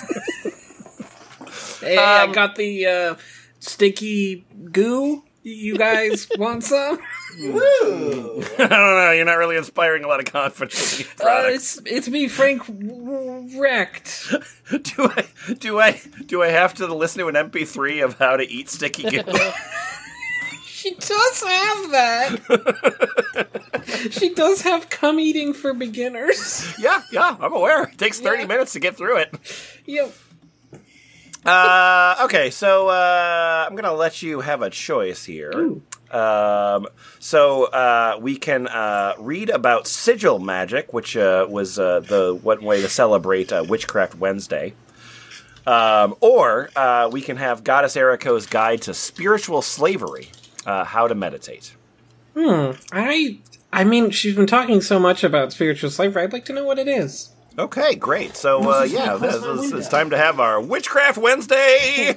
Hey, Um, I got the uh, sticky goo. You guys want some? Woo! I don't know. You're not really inspiring a lot of confidence in your Uh, products. it's it's me, Frank Wrecked. do I do I do I have to listen to an M P three of how to eat sticky goo? She does have that. She does have cum eating for beginners. yeah, yeah, I'm aware. It takes thirty Yeah. minutes to get through it. Yep. Uh, okay, so uh, I'm gonna let you have a choice here. Ooh. Um, so uh, we can uh, read about sigil magic, which uh, was uh, the one way to celebrate uh, Witchcraft Wednesday. Um, or uh, we can have Goddess Eriko's Guide to Spiritual Slavery, uh, how to meditate. Hmm. I. I mean, she's been talking so much about spiritual slavery. I'd like to know what it is. Okay, great. So uh, yeah, this, this, it's time to have our Witchcraft Wednesday.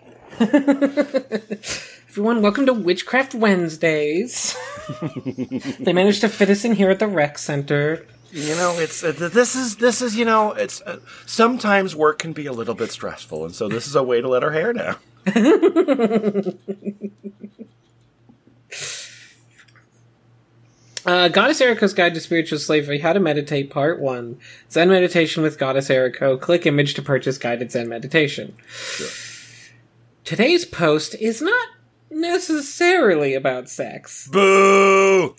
Everyone, welcome to Witchcraft Wednesdays. They managed to fit us in here at the rec center. You know, it's uh, this is this is you know, it's uh, sometimes work can be a little bit stressful, and so this is a way to let our hair down. Uh, Goddess Eriko's Guide to Spiritual Slavery, How to Meditate, Part one. Zen Meditation with Goddess Eriko. Click image to purchase guided Zen meditation. Sure. Today's post is not necessarily about sex, Boo!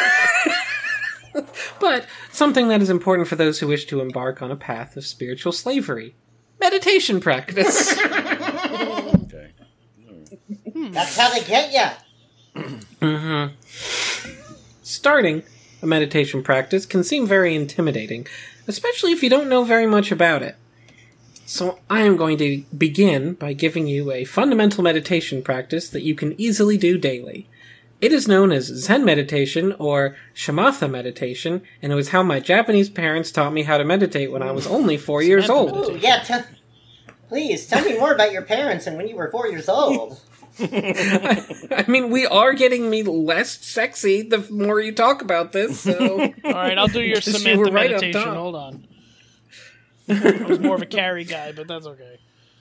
but something that is important for those who wish to embark on a path of spiritual slavery. Meditation practice. Okay. That's how they get ya. Mm-hmm. Starting a meditation practice can seem very intimidating, especially if you don't know very much about it. So I am going to begin by giving you a fundamental meditation practice that you can easily do daily. It is known as Zen meditation or Shamatha meditation, and it was how my Japanese parents taught me how to meditate when I was only four years old. Ooh, yeah, t- please, tell me more about your parents and when you were four years old. I, I mean, we are getting me less sexy the more you talk about this, so... Alright, I'll do your Because you Samantha were right up meditation. top. Hold on. I was more of a carry guy, but that's okay.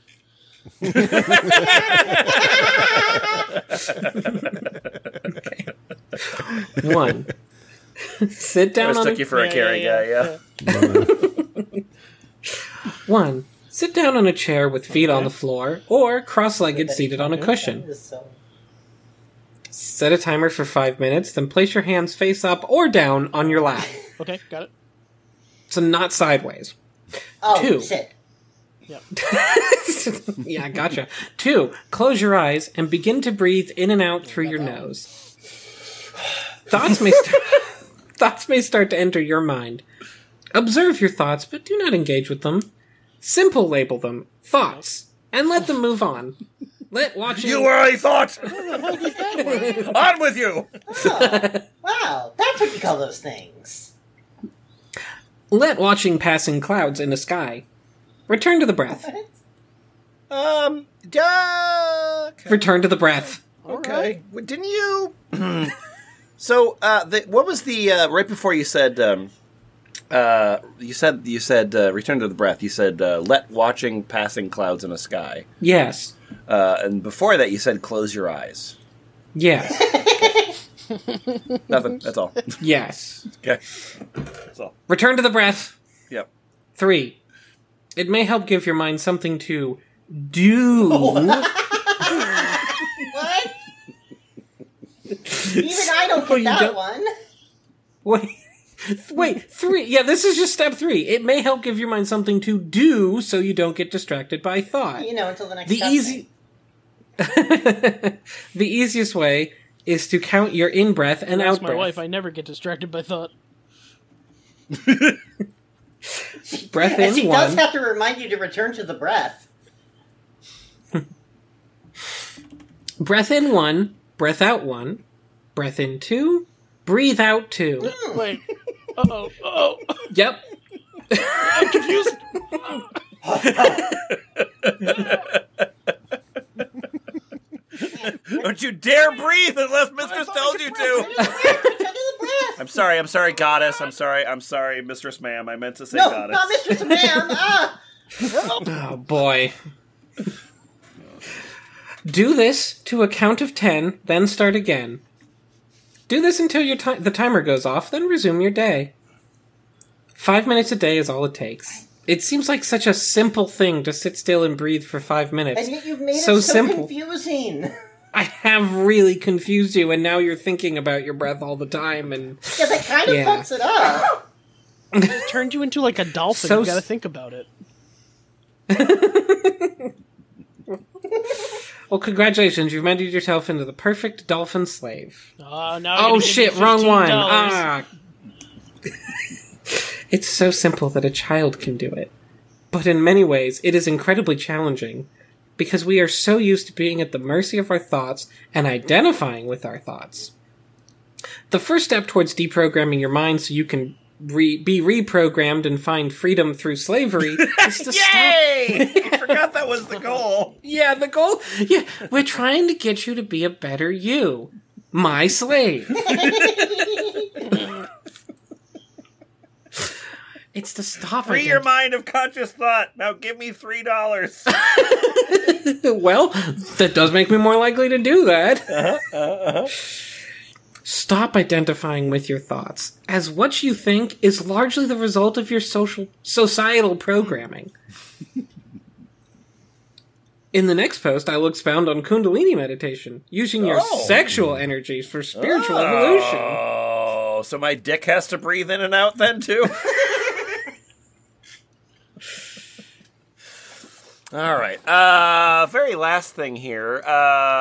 Okay. One. Sit I down on mistook a... you for a Yeah, carry yeah, guy, yeah. yeah. One. Sit down on a chair with feet on the floor, or cross-legged seated on a cushion. Set a timer for five minutes, then place your hands face up or down on your lap. Okay, got it. So not sideways. Oh, Two. shit. Yeah, gotcha. Two, close your eyes and begin to breathe in and out through your nose. Thoughts may start, thoughts may start to enter your mind. Observe your thoughts, but do not engage with them. Simple label them thoughts, and let them move on. Let watching You were a thought! On with you! Oh, wow, that's what you call those things. let watching passing clouds in the sky. Return to the breath. Um, duh. Return to the breath. Okay. Well, didn't you? so, uh, the, what was the uh, right before you said? Um, uh, you said you said uh, return to the breath. You said uh, let watching passing clouds in a sky. Yes. Uh, and before that, you said close your eyes. Yes. Nothing. That's all. Yes. Okay. That's all. Return to the breath. Yep. Three. It may help give your mind something to do. What? Even I don't get you that don't- one. Wait. Wait, three. Yeah, this is just step three. It may help give your mind something to do so you don't get distracted by thought. You know, until the next The step easy The easiest way is to count your in-breath and Ask my out-breath. wife, I never get distracted by thought. Breath And in, she one. does have to remind you to return to the breath. Breath in, one. Breath out, one. Breath in, two. Breathe out, two. Wait. Uh-oh. Uh-oh. Yep. I'm confused. Don't you dare breathe unless Mistress tells you to. Return to the breath. I'm sorry. I'm sorry, Goddess. I'm sorry. I'm sorry, Mistress Ma'am. I meant to say No, Goddess. not Mistress Ma'am. Ah. Oh, boy. Do this to a count of ten, then start again. Do this until your ti- the timer goes off, then resume your day. Five minutes a day is all it takes. It seems like such a simple thing to sit still and breathe for five minutes. And yet you've made So it so simple. confusing. I have really confused you, and now you're thinking about your breath all the time, and... Yeah, that kind of Yeah. fucks it up. It turned you into like a dolphin. So You gotta s- think about it. Well, congratulations, you've made yourself into the perfect dolphin slave. Uh, now I Oh gotta give shit, you wrong one. fifteen dollars. Ah. It's so simple that a child can do it. But in many ways, it is incredibly challenging because we are so used to being at the mercy of our thoughts and identifying with our thoughts. The first step towards deprogramming your mind so you can re- be reprogrammed and find freedom through slavery is to stop. Yay! I forgot that was the goal. Yeah, the goal. Yeah, we're trying to get you to be a better you. My slave. It's to stop Free ident- your mind of conscious thought. Now give me three dollars. Well, that does make me more likely to do that. Uh-huh, uh-huh. Stop identifying with your thoughts, as what you think is largely the result of your social societal programming. In the next post, I will expound on Kundalini meditation, using your Oh. sexual energies for spiritual evolution. Oh, so my dick has to breathe in and out then too? All right. Uh, very last thing here. Uh,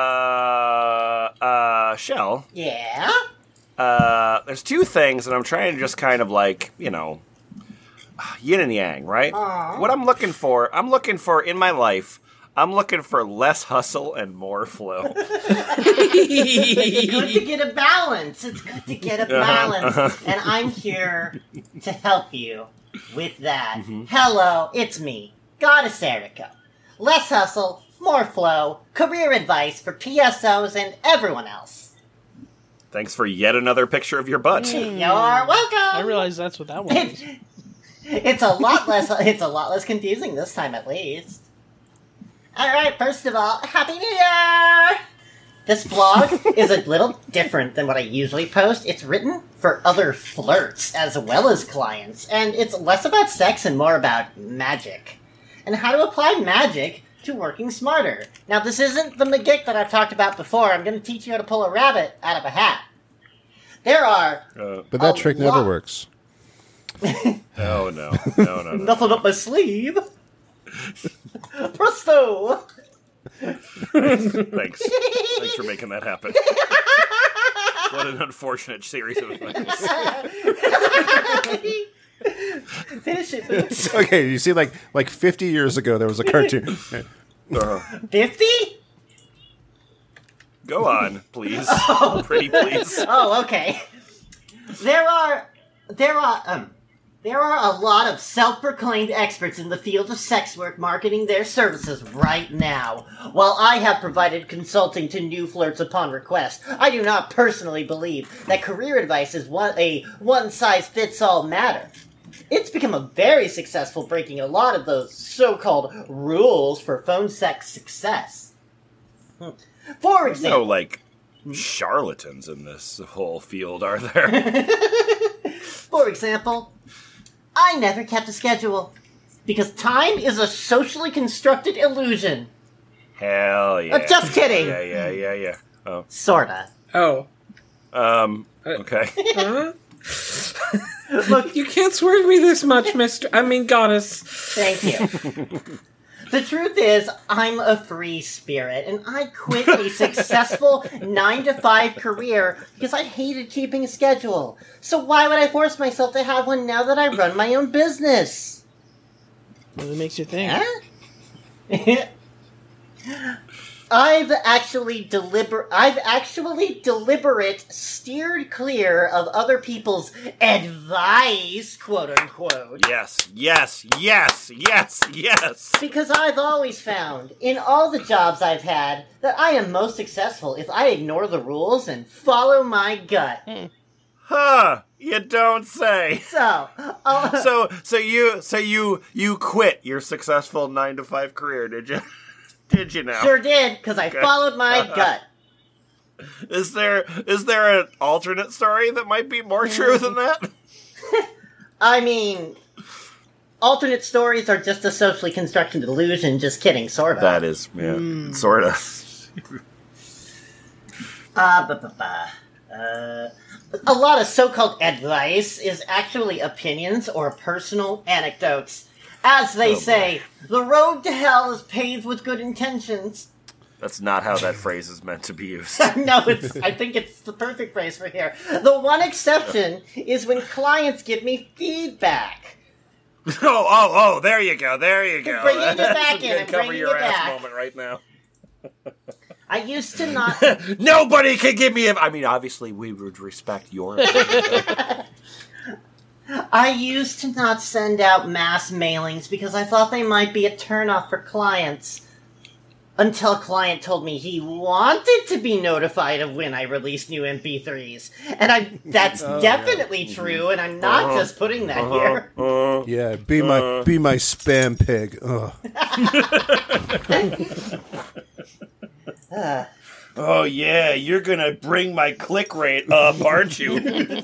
uh, Shell. Yeah? Uh, there's two things, and I'm trying to just kind of like, you know, yin and yang, right? Aw. What I'm looking for, I'm looking for in my life, I'm looking for less hustle and more flow. It's good to get a balance. It's good to get a balance. And I'm here to help you with that. Hello, it's me, Goddess Erica. Less hustle, more flow, career advice for P S Os and everyone else. Thanks for yet another picture of your butt. You're welcome. I realize that's what that one is. It's a lot less. It's a lot less confusing this time, at least. All right. First of all, Happy New Year! This blog is a little different than what I usually post. It's written for other flirts as well as clients, and it's less about sex and more about magic and how to apply magic to working smarter. Now, this isn't the McGick that I've talked about before. I'm going to teach you how to pull a rabbit out of a hat. There are Uh, But that A trick lot. never works. oh, no. No, no, no. nothing up my sleeve. Presto! Thanks. Thanks for making that happen. What an unfortunate series of events. Finish it, Boots. Okay, you see, like like fifty years ago, there was a cartoon. Fifty? Go on, please. Pretty please. Oh, okay. There are, there are, um, there are a lot of self-proclaimed experts in the field of sex work marketing their services right now. While I have provided consulting to new flirts upon request, I do not personally believe that career advice is one, a one-size-fits-all matter. It's become a very successful breaking a lot of those so-called rules for phone sex success. Hmm. For No, example, like, charlatans in this whole field, are there? For example, I never kept a schedule because time is a socially constructed illusion. Hell yeah. Uh, just kidding. Yeah, yeah, yeah, yeah. Oh. Sorta. Oh. Um, okay. Huh? Look, You can't swerve me this much, Mister I mean, Goddess. thank you. The truth is, I'm a free spirit, and I quit a successful nine to five career because I hated keeping a schedule. So why would I force myself to have one now that I run my own business? Well, it makes you think. Huh? I've actually deliber- I've actually deliberate steered clear of other people's advice, quote unquote. Yes, yes, yes, yes, yes. Because I've always found, in all the jobs I've had, that I am most successful if I ignore the rules and follow my gut. Huh, you don't say. So, I'll- So, so you, so you, you quit your successful nine to five career, did you? Did you now? sure did, because I followed my gut. Is there, is there an alternate story that might be more true than that? I mean, alternate stories are just a socially constructed illusion. Just kidding, sort of. That is, yeah, sort of. Uh, bu- bu- bu- uh, a lot of so-called advice is actually opinions or personal anecdotes. As they Oh, say, the road to hell is paved with good intentions. That's not how that phrase is meant to be used. No, it's. I think it's the perfect phrase for here. The one exception is when clients give me feedback. oh, oh, oh! There you go. There you go. Bringing it That's back a in, good I'm cover bringing your it ass back. moment right now. I used to not. Nobody can give me a. I mean, obviously, we would respect your. opinion. I used to not send out mass mailings because I thought they might be a turnoff for clients. Until a client told me he wanted to be notified of when I released new M P threes. And I that's definitely true, and I'm not Uh-huh. just putting that here. Uh, Yeah, be my be my spam pig. Ugh. Uh, oh yeah, you're gonna bring my click rate up, aren't you?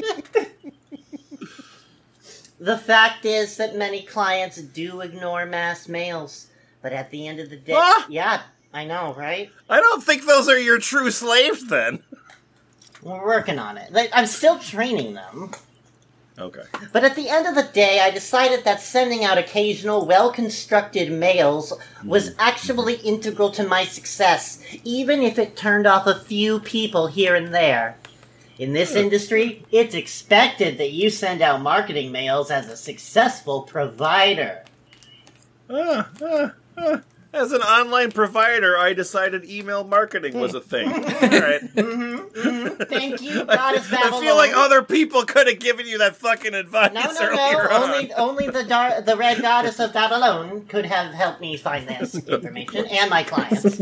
the fact is that many clients do ignore mass mails. But at the end of the day... What? Yeah, I know, right? I don't think those are your true slaves, then. We're working on it. Like, I'm still training them. Okay. But at the end of the day, I decided that sending out occasional, well-constructed mails was actually integral to my success, even if it turned off a few people here and there. In this industry, it's expected that you send out marketing mails as a successful provider. Uh, uh, uh. As an online provider, I decided email marketing was a thing. All right. Thank you, Goddess I Babylon. feel like other people could have given you that fucking advice No, no, earlier no. on. Only, only the dar- the Red Goddess of Babylon could have helped me find this information, and my clients.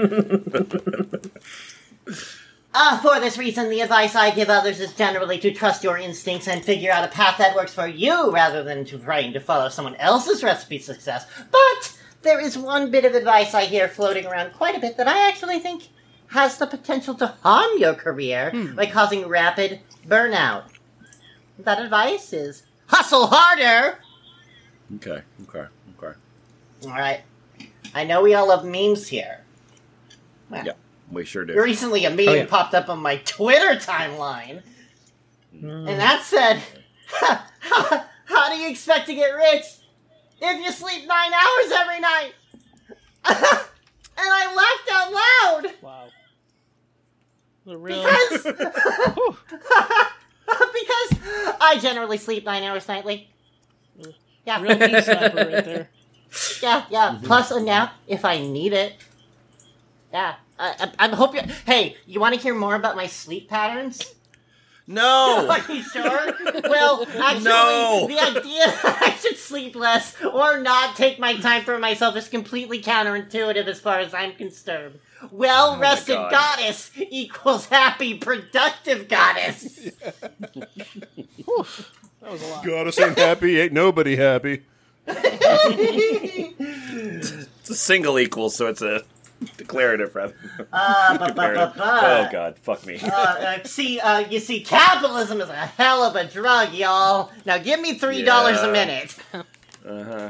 Ah, for this reason, the advice I give others is generally to trust your instincts and figure out a path that works for you, rather than to trying to follow someone else's recipe to success. But there is one bit of advice I hear floating around quite a bit that I actually think has the potential to harm your career by causing rapid burnout. That advice is hustle harder! Okay, okay, okay. Alright. I know we all love memes here. Well, Yeah, we sure do. recently a meme Oh, yeah. popped up on my Twitter timeline. And that said, how do you expect to get rich if you sleep nine hours every night? And I laughed out loud! Wow. The real. Because, because I generally sleep nine hours nightly. Yeah, Real knee slapper right there. yeah, yeah. Plus a nap if I need it. Yeah, I, I, I hope you. Hey, you want to hear more about my sleep patterns? No. Are you sure? Well, actually, No. the idea that I should sleep less or not take my time for myself is completely counterintuitive as far as I'm concerned. Well-rested God. goddess equals happy, productive goddess. That was a lot. Goddess ain't happy, ain't nobody happy. It's a single equal, so it's a declarative rather. Uh, ba, ba, ba, ba. Oh God, fuck me. Uh, uh, see, uh, you see, capitalism is a hell of a drug, y'all. Now give me three dollars Yeah. a minute. Uh huh.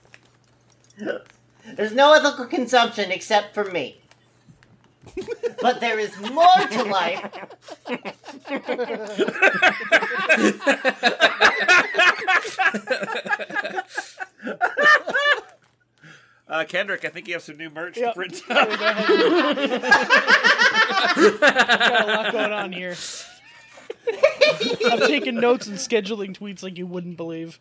There's no ethical consumption except for me. But there is more to life. Uh, Kendrick, I think you have some new merch Yep. to print out. Got a lot going on here. I'm taking notes and scheduling tweets like you wouldn't believe.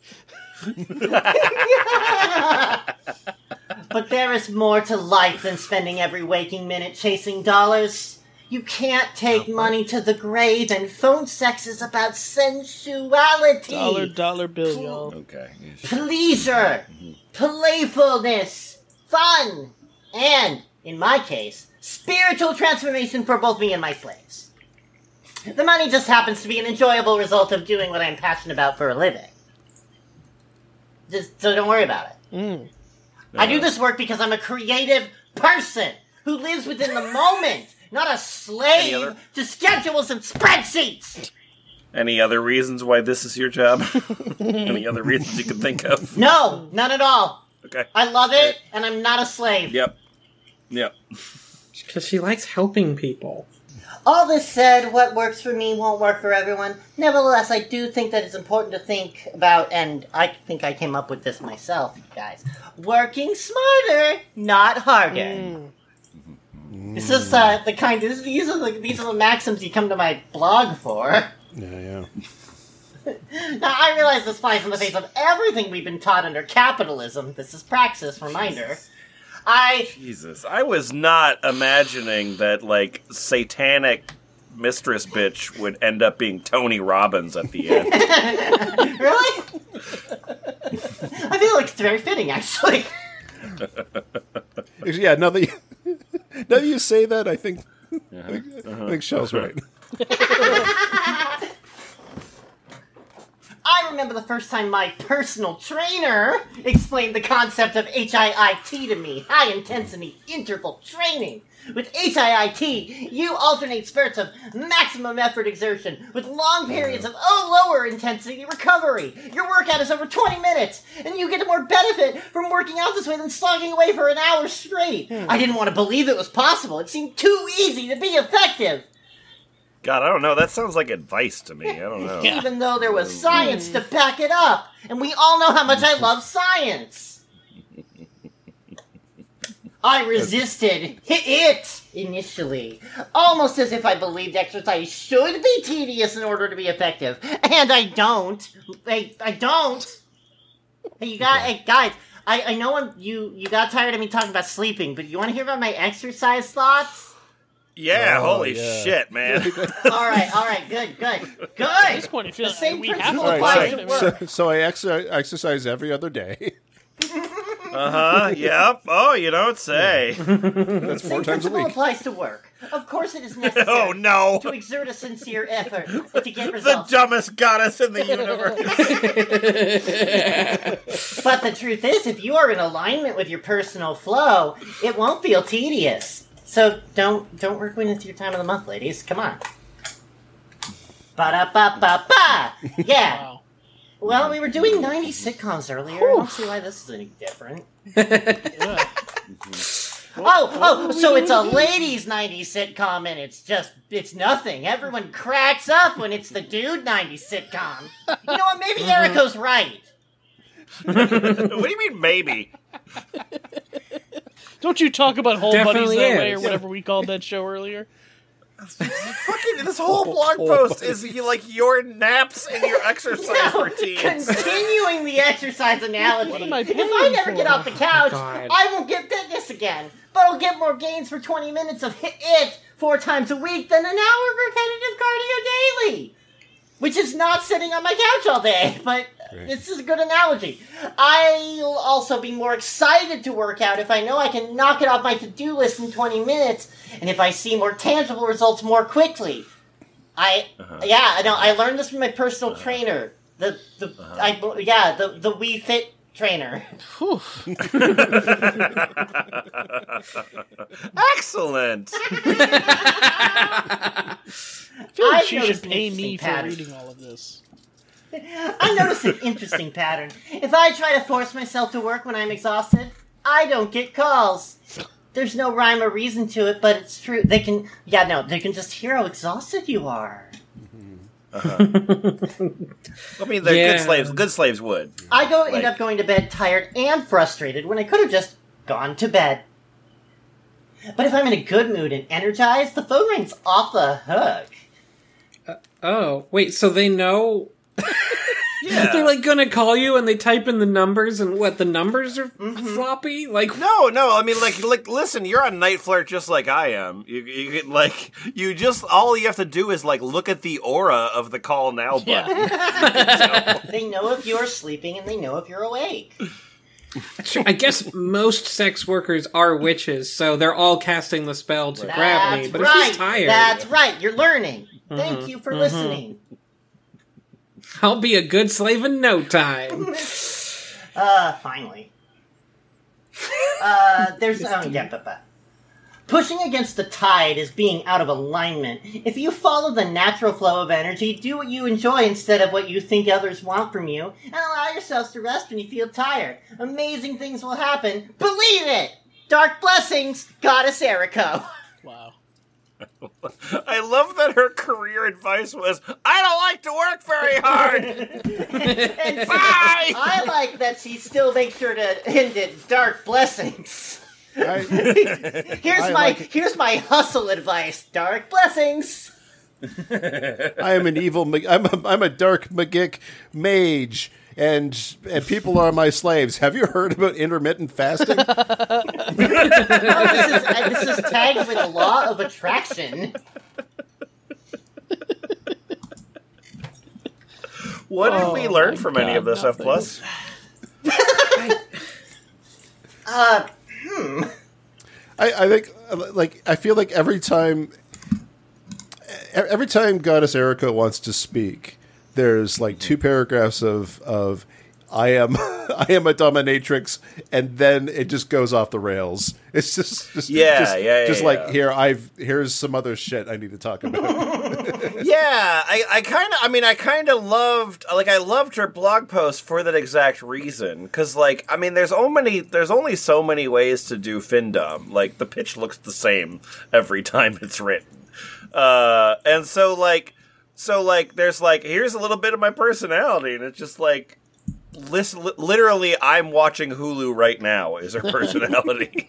But there is more to life than spending every waking minute chasing dollars. You can't take money to the grave, and phone sex is about sensuality. Dollar, dollar bill, y'all. Okay. Pleasure, playfulness, fun, and, in my case, spiritual transformation for both me and my slaves. The money just happens to be an enjoyable result of doing what I'm passionate about for a living. Just so don't worry about it. Mm. I do this work because I'm a creative person who lives within the moment, not a Any slave other- to schedules and spreadsheets. Any other reasons why this is your job? Any other reasons you can think of? No, none at all. Okay. I love it, and I'm not a slave. Yep. Yep. Because she likes helping people. All this said, what works for me won't work for everyone. Nevertheless, I do think that it's important to think about, and I think I came up with this myself, guys. Working smarter, not harder. Mm. This is uh, the kind. This, these are the these are the maxims you come to my blog for. Yeah, yeah. Now, I realize this flies in the face of everything we've been taught under capitalism. This is praxis, reminder. I... Jesus, I was not imagining that, like, satanic mistress bitch would end up being Tony Robbins at the end. Really? I feel like it's very fitting, actually. Yeah, now that you, now that you say that, I think, I think, I think Shell's right. I remember the first time my personal trainer explained the concept of H I I T to me, high intensity interval training. With H I I T, you alternate spurts of maximum effort exertion with long periods of oh lower intensity recovery. Your workout is over twenty minutes, and you get more benefit from working out this way than slogging away for an hour straight. I didn't want to believe it was possible. It seemed too easy to be effective. God, I don't know. That sounds like advice to me. I don't know. Even though there was science to back it up. And we all know how much I love science. I resisted it initially, almost as if I believed exercise should be tedious in order to be effective. And I don't. I, I don't. Hey, you got, hey, guys, I, I know I'm, you, you got tired of me talking about sleeping, but you want to hear about my exercise thoughts? Yeah, Oh, holy yeah. shit, man. all right, all right, good, good, At good. this point, I feel The same like we have principle to All applies right, find to it. so, work. so, so I exer- exercise every other day. Uh-huh, yep. Oh, you don't say. That's four Same times a principle week. applies to work. Of course it is necessary Oh, no. to exert a sincere effort to get The results. dumbest goddess in the universe. But the truth is, if you are in alignment with your personal flow, it won't feel tedious. So don't don't work when it's your time of the month, ladies. Come on. Ba-da-ba-ba-ba! Yeah. Wow. Well, we were doing nineties sitcoms earlier. I don't see why this is any different. Yeah. Oh, oh, so it's a ladies' nineties sitcom, and it's just, it's nothing. Everyone cracks up when it's the dude nineties sitcom. You know what? Maybe Erico's right. What do you mean, maybe? Don't you talk about whole Definitely buddies that way or is. whatever we called that show earlier? Fucking this whole blog post is like your naps and your exercise No, routines. continuing the exercise analogy. What am I if paying I never for? get off the couch, God. I won't get fitness again. But I'll get more gains for twenty minutes of hit it four times a week than an hour of repetitive cardio daily. Which is not sitting on my couch all day, but this is a good analogy. I'll also be more excited to work out if I know I can knock it off my to-do list in twenty minutes, and if I see more tangible results more quickly. I, Uh-huh. yeah, no, I learned this from my personal trainer. The, the, Uh-huh. I, yeah, the, the Wii Fit trainer. Whew. Excellent. I feel like I've she noticed should an pay interesting me for pattern. reading all of this. I noticed an interesting pattern. If I try to force myself to work when I'm exhausted, I don't get calls. There's no rhyme or reason to it, but it's true. They can, yeah, no, they can just hear how exhausted you are. I mean, they're Yeah. good slaves. Good slaves would. I go end Like- up going to bed tired and frustrated when I could have just gone to bed. But if I'm in a good mood and energized, the phone rings off the hook. Oh, wait, so they know Yeah. they're like gonna call you and they type in the numbers and what, the numbers are floppy? Like, No, no. I mean, like, like, listen. You're on Night Flirt just like I am. You, you get like, you just all you have to do is like look at the aura of the call now button. Yeah. They know if you're sleeping and they know if you're awake. I guess most sex workers are witches, so they're all casting the spell to grab me. That's But right. if she's tired, That's right. You're learning. Thank you for listening. I'll be a good slave in no time. Uh, finally. Uh, there's oh yeah, but, but pushing against the tide is being out of alignment. If you follow the natural flow of energy, do what you enjoy instead of what you think others want from you, and allow yourselves to rest when you feel tired. Amazing things will happen. Believe it. Dark blessings, Goddess Eriko. Wow. I love that her career advice was, "I don't like to work very hard." And Bye. I like that she still makes sure to end it. Dark blessings. I, Here's I my like it. here's my hustle advice. Dark blessings. I am an evil. ma- I'm a, I'm a dark magic mage, and and people are my slaves. Have you heard about intermittent fasting? Oh, this is uh, this is tagged with the law of attraction. What did Oh we learn my from any God, of this, F nothing. plus? Uh, hmm. I, I think, uh, like, I feel like every time, e- every time Goddess Eriko wants to speak, there's like two paragraphs of of I am I am a dominatrix, and then it just goes off the rails. It's just, just Yeah, just, yeah, yeah, just yeah. like here I've here's some other shit I need to talk about. Yeah, I, I kind of, I mean, I kind of loved, like, I loved her blog post for that exact reason. Because, like, I mean, there's so many, there's only so many ways to do Findom. Like, the pitch looks the same every time it's written. Uh, and so, like, so, like, there's, like, here's a little bit of my personality, and it's just, like, listen, li- literally, I'm watching Hulu right now is her personality.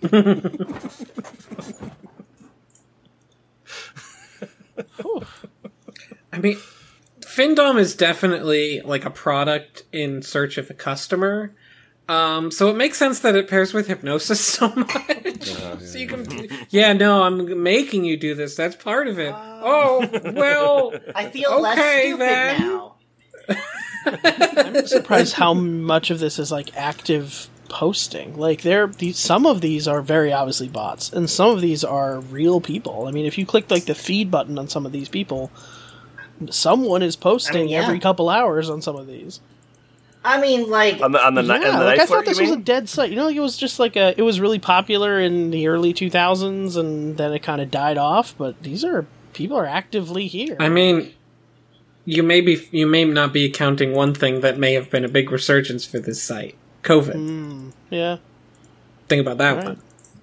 I mean, Findom is definitely like a product in search of a customer. Um, so it makes sense that it pairs with hypnosis so much. So you can, yeah, no, I'm making you do this. That's part of it. Oh, well, I feel less Okay, stupid then. now. I'm surprised how much of this is like active posting. Like there, these, some of these are very obviously bots, and some of these are real people. I mean, if you click like the feed button on some of these people, someone is posting I mean, yeah. every couple hours on some of these. I mean, like, on the, on the, ni- Yeah, on the like night I flirt, thought this you was a mean? dead site. You know, like it was just like a. It was really popular in the early two thousands, and then it kind of died off. But these are people are actively here. I mean, you may be, you may not be counting one thing that may have been a big resurgence for this site: COVID. Mm, yeah. Think about that Right. one.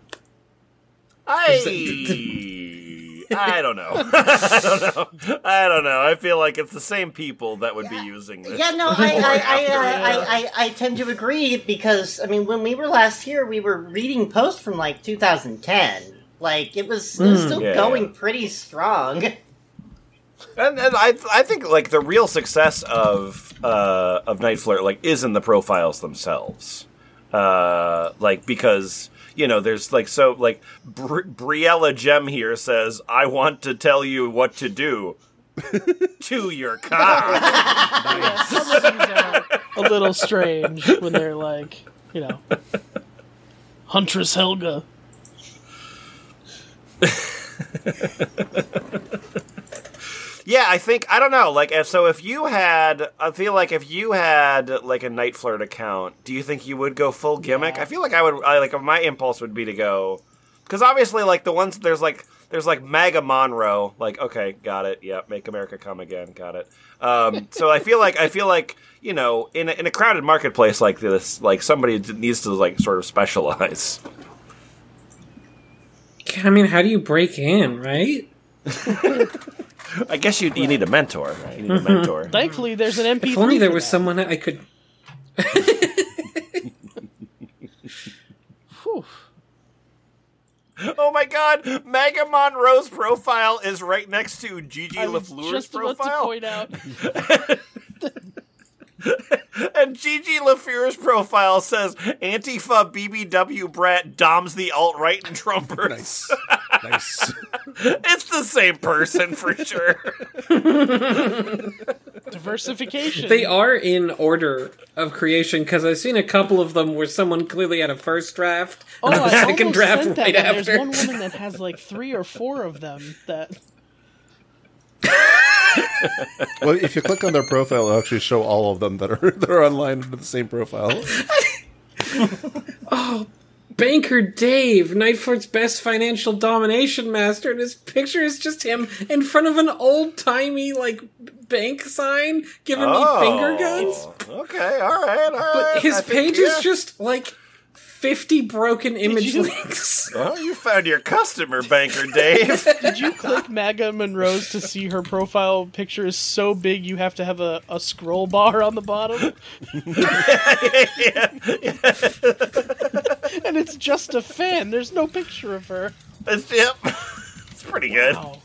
I I don't know. I don't know. I don't know. I feel like it's the same people that would be using this. yeah, no, I, I, I, after, uh, yeah. I, I, I tend to agree because, I mean, when we were last here, we were reading posts from like two thousand ten. Like, it was, it was still Yeah, going yeah. pretty strong. And, and I, I think like the real success of uh, of Night Flirt like is in the profiles themselves, uh, like because you know there's like so like Bri- Briella Gem here says I want to tell you what to do to your cock. Yeah, some of these are a little strange when they're like, you know, Huntress Helga. Yeah, I think I don't know. Like, if, so if you had, I feel like if you had like a Night Flirt account, do you think you would go full gimmick? Yeah. I feel like I would. I, like, my impulse would be to go, because obviously, like the ones there's like there's like Maga Monroe. Like, okay, got it. Yeah, Make America Come Again. Got it. Um, so I feel like I feel like you know, in a, in a crowded marketplace like this, like somebody needs to like sort of specialize. I mean, how do you break in, right? I guess you you need a mentor. Right? You need a mentor. Thankfully, there's an M P three. If only there for was that. someone I could. Whew. Oh my God! Maga Monroe's profile is right next to Gigi I was LaFleur's just about to profile, point out. and Gigi LaFleur's profile says Antifa B B W brat doms the alt right and Trumpers. Nice. Nice. It's the same person for sure. Diversification. They are in order of creation because I've seen a couple of them where someone clearly had a first draft Oh, and a I second almost draft sent that right one. after. There's one woman that has like three or four of them. That Well, if you click on their profile, it'll actually show all of them that are that are online under the same profile. Banker Dave, Night Flirt's best financial domination master, and his picture is just him in front of an old-timey, like, bank sign giving me finger guns. Okay, all right, all right. But his I think, page yeah. is just, like, fifty broken image you- links. Well, you found your customer, Banker Dave. did you click Maga Monroe's to see her profile picture is so big you have to have a, a scroll bar on the bottom, and it's just a fan. There's no picture of her. It's, yep, it's pretty good. Wow.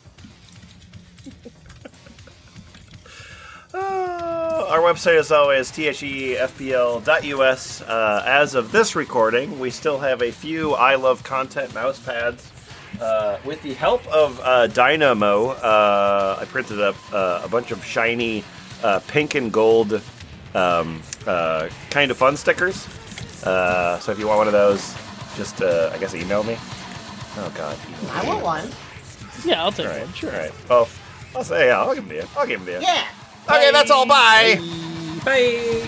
Uh, our website, as always, T H E F P L dot U S. Uh, as of this recording, we still have a few I Love Content mouse pads. Uh, with the help of uh, Dynamo, uh, I printed up uh, a bunch of shiny uh, pink and gold um, uh, kind of fun stickers. Uh, so if you want one of those, just, uh, I guess, email me. Oh, God. email I me. want one. Yeah, I'll take All right, one. Sure. all right. Well, I'll say, yeah, I'll give them to you. I'll give them to you. Yeah. Okay, that's all. Bye. Bye.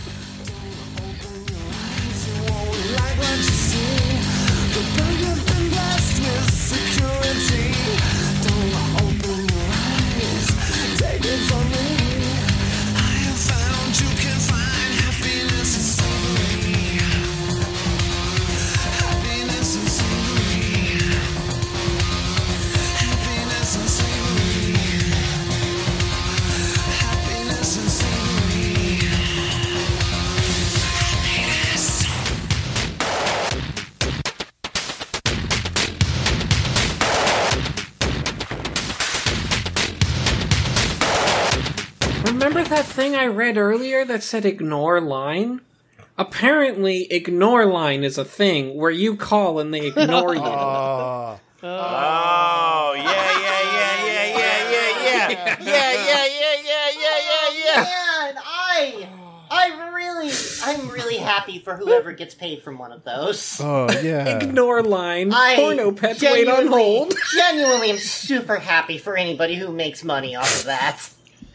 Remember that thing I read earlier that said ignore line? Apparently, ignore line is a thing where you call and they ignore you. Ah, Oh, yeah, yeah, yeah, yeah, yeah, yeah, yeah. Yeah, yeah, yeah, yeah, yeah, yeah, yeah. Man, I, I really, I'm really happy for whoever gets paid from one of those. oh yeah. Ignore line. I Porno pets wait on genuinely- hold. Genuinely, am super happy for anybody who makes money off of that.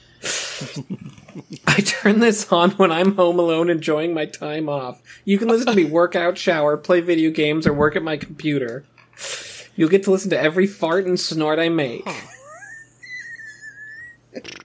I turn this on when I'm home alone enjoying my time off. You can listen to me work out, shower, play video games, or work at my computer. You'll get to listen to every fart and snort I make.